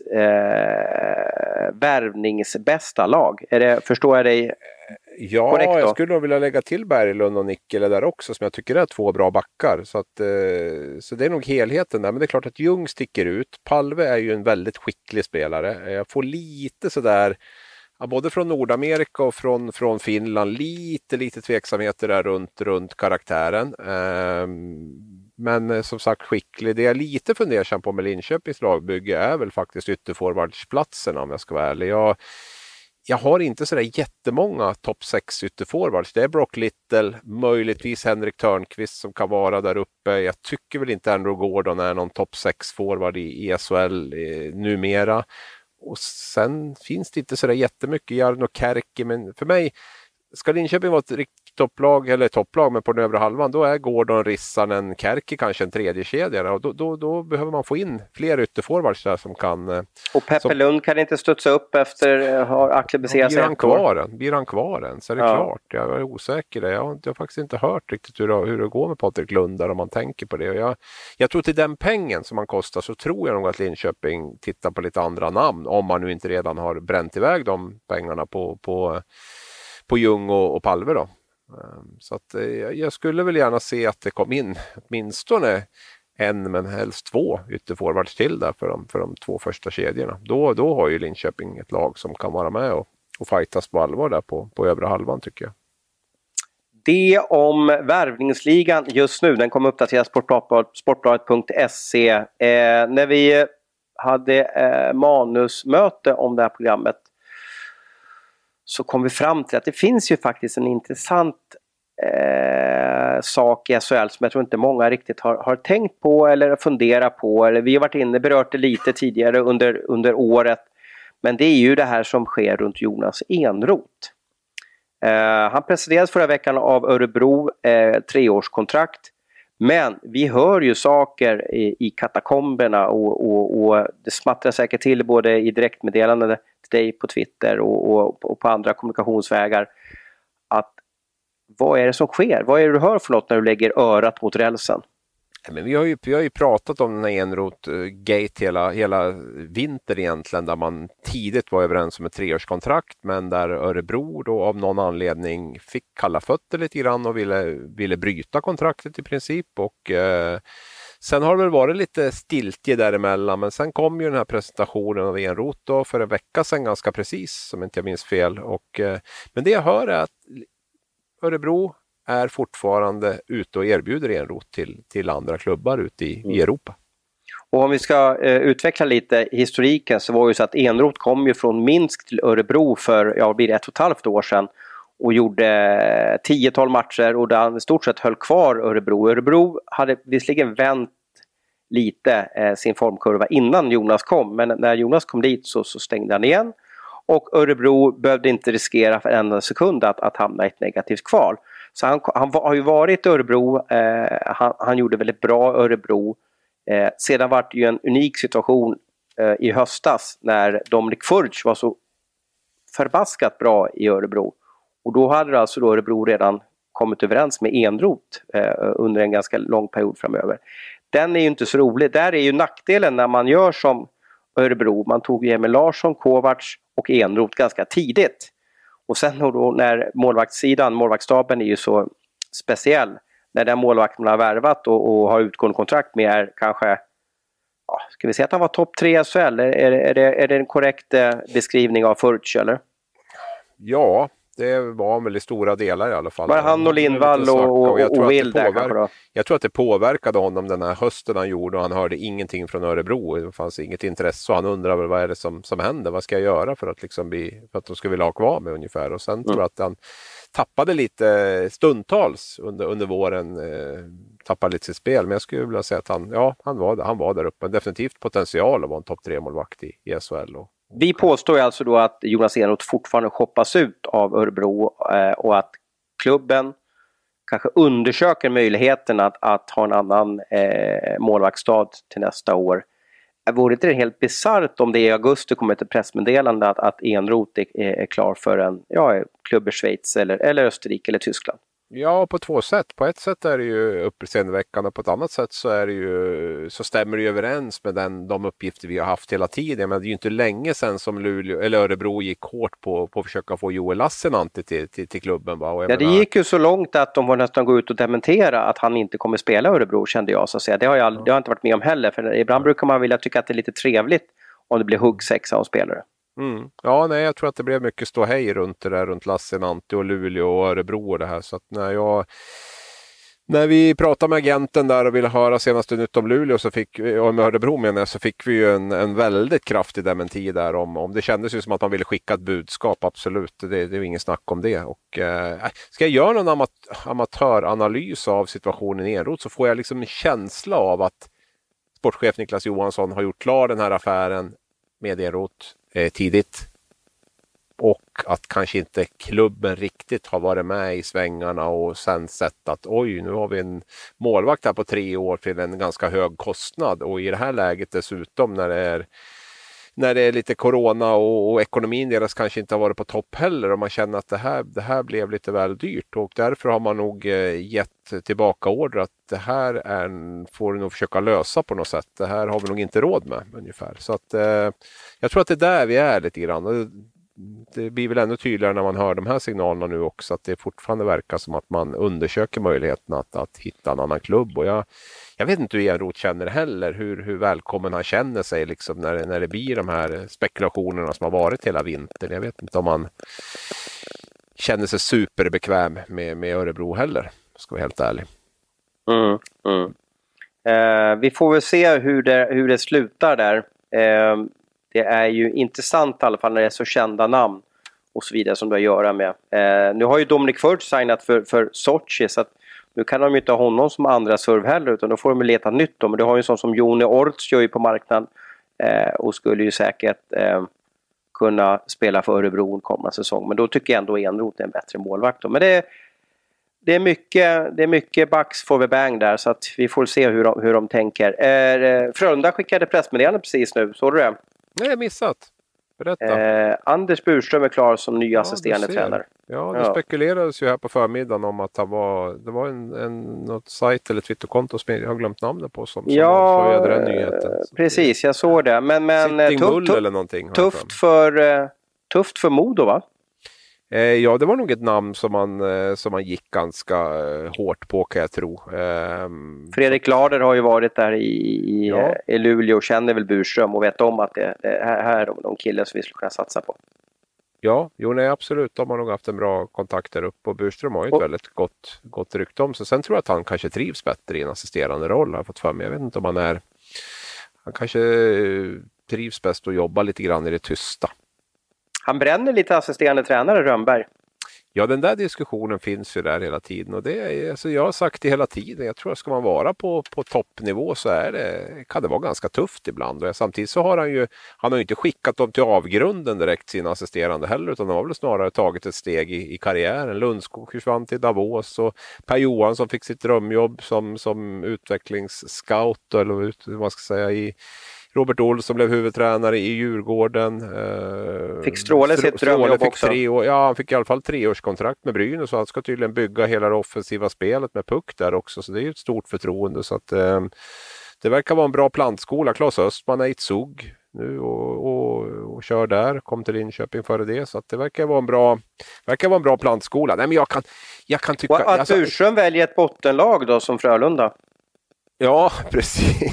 värvningsbästa lag. Förstår jag dig korrekt då? Jag skulle nog vilja lägga till Berglund och Nikkele där också, som jag tycker är 2 bra backar. Så det är nog helheten där. Men det är klart att Ljung sticker ut. Palve är ju en väldigt skicklig spelare. Jag får lite sådär... Ja, både från Nordamerika och från Finland lite tveksamheter där runt karaktären. Men som sagt skicklig. Det jag lite fundersam på med Linköpings lagbygge är väl faktiskt ytterforwardsplatserna, om jag ska vara ärlig. Jag har inte sådär jättemånga topp 6 ytterforwards. Det är Brock Little, möjligtvis Henrik Törnqvist som kan vara där uppe. Jag tycker väl inte Andrew Gordon är någon topp 6 forward i SHL numera. Och sen finns det inte sådär jättemycket Jarno Kärki, men för mig ska Linköping vara ett riktigt topplag, men på den övre halvan, då är Gordon, Rissanen, Kärki kanske en tredje kedja, och då behöver man få in fler ytterforwards där som kan... Och Peppe Lund kan inte studsa upp efter har acklimatiserat sig. Blir han kvar än? Så är det klart. Jag är osäker där. Jag har faktiskt inte hört riktigt hur det går med Patrik Lund där, om man tänker på det. Jag tror till den pengen som man kostar, så tror jag nog att Linköping tittar på lite andra namn, om man nu inte redan har bränt iväg de pengarna på Ljung och Palve då. Så att jag skulle väl gärna se att det kom in åtminstone en, men helst 2 ytterforwards till där för de 2 första kedjorna. Då har ju Linköping ett lag som kan vara med och fightas på allvar där på övre halvan, tycker jag. Det om värvningsligan just nu, den kommer uppdateras på sportbladet.se. När vi hade manusmöte om det här programmet, så kom vi fram till att det finns ju faktiskt en intressant sak i SHL som jag tror inte många riktigt har tänkt på eller funderat på. Eller vi har varit inne berört det lite tidigare under året. Men det är ju det här som sker runt Jonas Enroth. Han presenterades förra veckan av Örebro, 3-årskontrakt. Men vi hör ju saker i katakomberna och det smattrar säkert till både i direktmeddelande till dig på Twitter och på andra kommunikationsvägar. Att vad är det som sker? Vad är det du hör för något när du lägger örat mot rälsen? Men vi har ju pratat om den här Enroth-gate hela vinter egentligen, där man tidigt var överens om ett 3-årskontrakt, men där Örebro då av någon anledning fick kalla fötter lite grann och ville bryta kontraktet i princip. Och sen har det väl varit lite stiltje däremellan, men sen kom ju den här presentationen av Enroth då för en vecka sedan ganska precis, som inte jag minns fel. Men det jag hör är att Örebro är fortfarande ute och erbjuder Enroth till andra klubbar ute i Europa. Och om vi ska utveckla lite historiken, så var det ju så att Enroth kom ju från Minsk till Örebro för 1,5 år sedan och gjorde 10-12 matcher och där han i stort sett höll kvar Örebro. Örebro hade visserligen vänt lite sin formkurva innan Jonas kom, men när Jonas kom dit så stängde han igen och Örebro behövde inte riskera för en sekund att hamna i ett negativt kval. Så han har ju varit i Örebro, han gjorde väldigt bra Örebro. Sedan var det ju en unik situation i höstas när Dominik Furch var så förbaskat bra i Örebro. Och då hade alltså Örebro redan kommit överens med Enroth under en ganska lång period framöver. Den är ju inte så rolig. Där är ju nackdelen när man gör som Örebro. Man tog Emil Larsson, Kovacs och Enroth ganska tidigt. Och sen då när målvaktsstaben är ju så speciell. När den målvakten har värvat och har utgående kontrakt med är kanske, ska vi säga att han var topp 3 SHL? Är det en korrekt beskrivning av Furch eller? Ja, det var väl i stora delar i alla fall. Var han och Lindvall och Will där kanske då? Jag tror att det påverkade honom den här hösten han gjorde och han hörde ingenting från Örebro. Det fanns inget intresse och han undrar väl vad är det som händer? Vad ska jag göra för att, för att de ska vilja ha kvar med ungefär? Och sen tror jag att han tappade lite stundtals under våren. Tappade lite sitt spel. Men jag skulle vilja säga att han var där uppe. Definitivt potential att vara en topp 3-målvakt i SHL. Vi påstår alltså då att Jonas Enroth fortfarande shoppas ut av Örebro och att klubben kanske undersöker möjligheten att ha en annan målvaktsstad till nästa år. Vore inte det helt bizarrt om det i augusti kommer ett pressmeddelande att Enroth är klar för en klubb i Schweiz eller Österrike eller Tyskland? Ja, på 2 sätt. På ett sätt är det ju uppseendeväckande och på ett annat sätt så stämmer det ju överens med de uppgifter vi har haft hela tiden. Men det är ju inte länge sedan som Örebro gick hårt på att försöka få Joel Lassinantti till klubben. Va? Det gick ju så långt att de var nästan gå ut och dementera att han inte kommer spela Örebro, kände jag så att säga. Det har jag inte varit med om heller, för ibland brukar man vilja tycka att det är lite trevligt om det blir huggsexa om spelare. Ja, nej, jag tror att det blev mycket ståhej runt Lassinantti och Luleå och Örebro och det här. Så att när vi pratade med agenten där och ville höra senaste nytt om Luleå och med Örebro menar jag, så fick vi ju en väldigt kraftig dementi där om det kändes ju som att man ville skicka ett budskap, absolut. Det är ingen snack om det. Och ska jag göra någon amatöranalys av situationen i Enroth så får jag liksom en känsla av att sportchef Niklas Johansson har gjort klar den här affären med Enroth tidigt och att kanske inte klubben riktigt har varit med i svängarna och sen sett att nu har vi en målvakt här på 3 år till en ganska hög kostnad och i det här läget dessutom när det är lite corona och ekonomin deras kanske inte har varit på topp heller och man känner att det här blev lite väl dyrt och därför har man nog gett tillbaka order att det här får du nog försöka lösa på något sätt. Det här har vi nog inte råd med ungefär. Så att jag tror att det är där vi är lite grann. Det blir väl ännu tydligare när man hör de här signalerna nu också att det fortfarande verkar som att man undersöker möjligheten att hitta en annan klubb och jag vet inte hur Enroth känner heller, hur välkommen han känner sig liksom när det blir de här spekulationerna som har varit hela vintern. Jag vet inte om han känner sig superbekväm med Örebro heller, ska vara helt ärlig. Vi får väl se hur det slutar där. Det är ju intressant i alla fall när det är så kända namn och så vidare som du har att göra med. Nu har ju Dominik Furch signat för Sochi så att Nu kan de ju inte ha honom som andra serv heller, utan då får de leta nytt då. Men du har ju en sån som Joni Orts gör ju på marknaden och skulle ju säkert kunna spela för Örebro kommande säsong. Men då tycker jag ändå Enroth är en bättre målvakt då. Men det är mycket backs for the bang där, så att vi får se hur de tänker. Frölunda skickade pressmeddelande precis nu, såg du det? Nej, jag missat. Berätta. Anders Burström är klar som ny assisterande tränare. Ja, det spekulerades ju här på förmiddagen om att det var något sajt eller Twitterkonto som jag har glömt namnet på som avslöjade den nyheten. Precis, jag såg det. Men eller någonting, tufft för Modo, va? Ja, det var nog ett namn som man gick ganska hårt på, kan jag tro. Fredrik Lader har ju varit där i Luleå och känner väl Burström och vet om att det här är de killar som vi skulle kunna satsa på. Ja, absolut. De har nog haft en bra kontakt där uppe och Burström har ju ett väldigt gott rykte om sig. Sen tror jag att han kanske trivs bättre i en assisterande roll, har jag fått för mig. Jag vet inte om han kanske trivs bäst att jobba lite grann i det tysta. Han bränner lite assisterande tränare, Rönnberg. Ja, den där diskussionen finns ju där hela tiden och det är, alltså jag har sagt det hela tiden. Jag tror att ska man vara på toppnivå så kan det vara ganska tufft ibland. Och samtidigt så har han har ju inte skickat dem till avgrunden direkt, sina assisterande heller, utan de har väl snarare tagit ett steg i karriären. Lundskog försvann till Davos och Per Johansson fick sitt drömjobb som utvecklingsscout eller vad ska jag säga i Robert Olsson blev huvudtränare i Djurgården. Fick Stråle sitt drömjobb också. Han fick i alla fall 3-årskontrakt med Brynäs, så han ska tydligen bygga hela det offensiva spelet med puck där också. Så det är ju ett stort förtroende. Så att, det verkar vara en bra plantskola. Claes Östman är i Zug nu och kör där. Kom till Linköping före det. Så att det verkar vara en bra plantskola. Nej, men jag kan tycka... Och att Burström väljer ett bottenlag då som Frölunda. Ja, precis.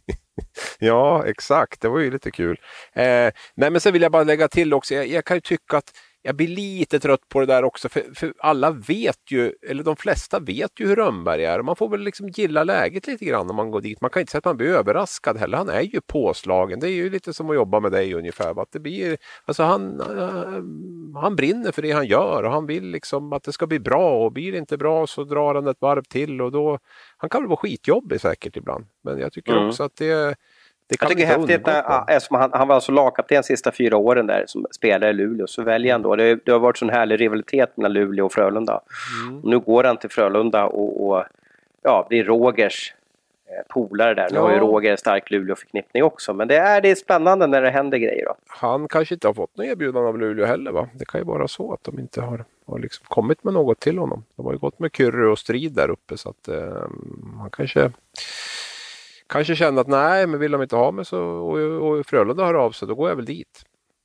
Ja, exakt. Det var ju lite kul. Nej, men sen vill jag bara lägga till också. Jag kan ju tycka att jag blir lite trött på det där också. För alla vet ju, eller de flesta vet ju hur Rönnberg är. Man får väl liksom gilla läget lite grann om man går dit. Man kan inte säga att man blir överraskad heller. Han är ju påslagen. Det är ju lite som att jobba med dig ungefär. Att det blir, alltså han brinner för det han gör. Och han vill liksom att det ska bli bra. Och blir det inte bra så drar han ett varv till. Och då, han kan väl vara skitjobbig säkert ibland. Men jag tycker också att det jag tycker det är häftigt eftersom han var alltså lagkapten de sista 4 åren där som spelare i Luleå, så väljer han då. Det har varit sån härlig rivalitet mellan Luleå och Frölunda. Och nu går han till Frölunda och det är Rogers polare där. Nu har ju Roger en stark Luleå-förknippning också. Men det är spännande när det händer grejer då. Han kanske inte har fått något erbjudande av Luleå heller, va? Det kan ju vara så att de inte har liksom kommit med något till honom. De har ju gått med Kyrre och Strid där uppe, så att han kanske kände att nej, men vill de inte ha mig så, och Frölunda hör av sig, då går jag väl dit.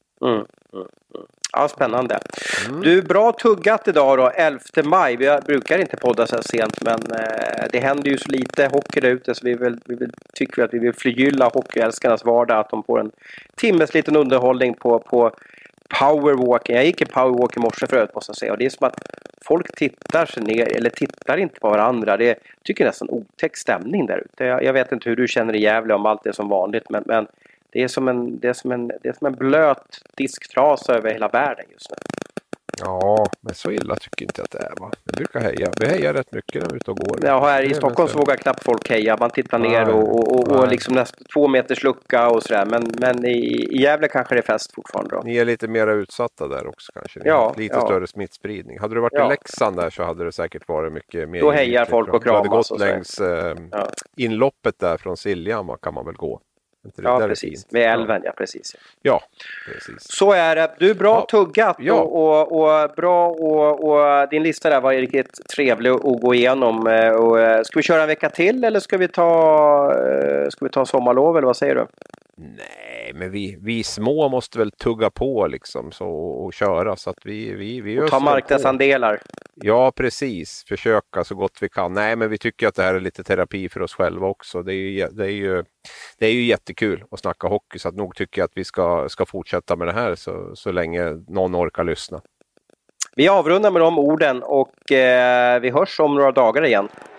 Ja, spännande. Du, bra tuggat idag då, 11 maj. Vi brukar inte podda så här sent, men det händer ju så lite hockey där ute, så vi tycker att vi vill förgylla hockeyälskarnas vardag, att de får en timmes liten underhållning på powerwalking. Jag gick i powerwalk i morse förut, måste jag säga. Och det är som att folk tittar sig ner, eller tittar inte på varandra. Det tycker jag nästan otäck stämning där ute. Jag vet inte hur du känner i Gävle om allt är som vanligt. Men det är som en blöt disktrasa över hela världen just nu. Ja, men så illa tycker inte att det är, va? Vi brukar heja. Vi hejar rätt mycket när vi är ute och går. Ja, här i Stockholm så vågar knappt folk heja. Man tittar ner och liksom nästan 2 meters lucka och sådär. Men i Gävle kanske det är fest fortfarande då. Ni är lite mer utsatta där också kanske. Lite större smittspridning. Hade du varit i Leksand där så hade det säkert varit mycket mer. Då hejar folk och kramas. Du hade gått längs inloppet där från Siljan, kan man väl gå. Precis. Med älven, precis. Ja, precis. Så är det. Du är bra tuggat och bra och din lista där var riktigt trevlig att gå igenom. Och, ska vi köra en vecka till eller ska vi ta sommarlov eller vad säger du? Nej, men vi små måste väl tugga på liksom och köra så att vi och ta marknadsandelar. Ja, precis. Försöka så gott vi kan. Nej, men vi tycker att det här är lite terapi för oss själva också. Det är ju jättekul att snacka hockey, så att nog tycker jag att vi ska fortsätta med det här så länge någon orkar lyssna. Vi avrundar med de orden och vi hörs om några dagar igen.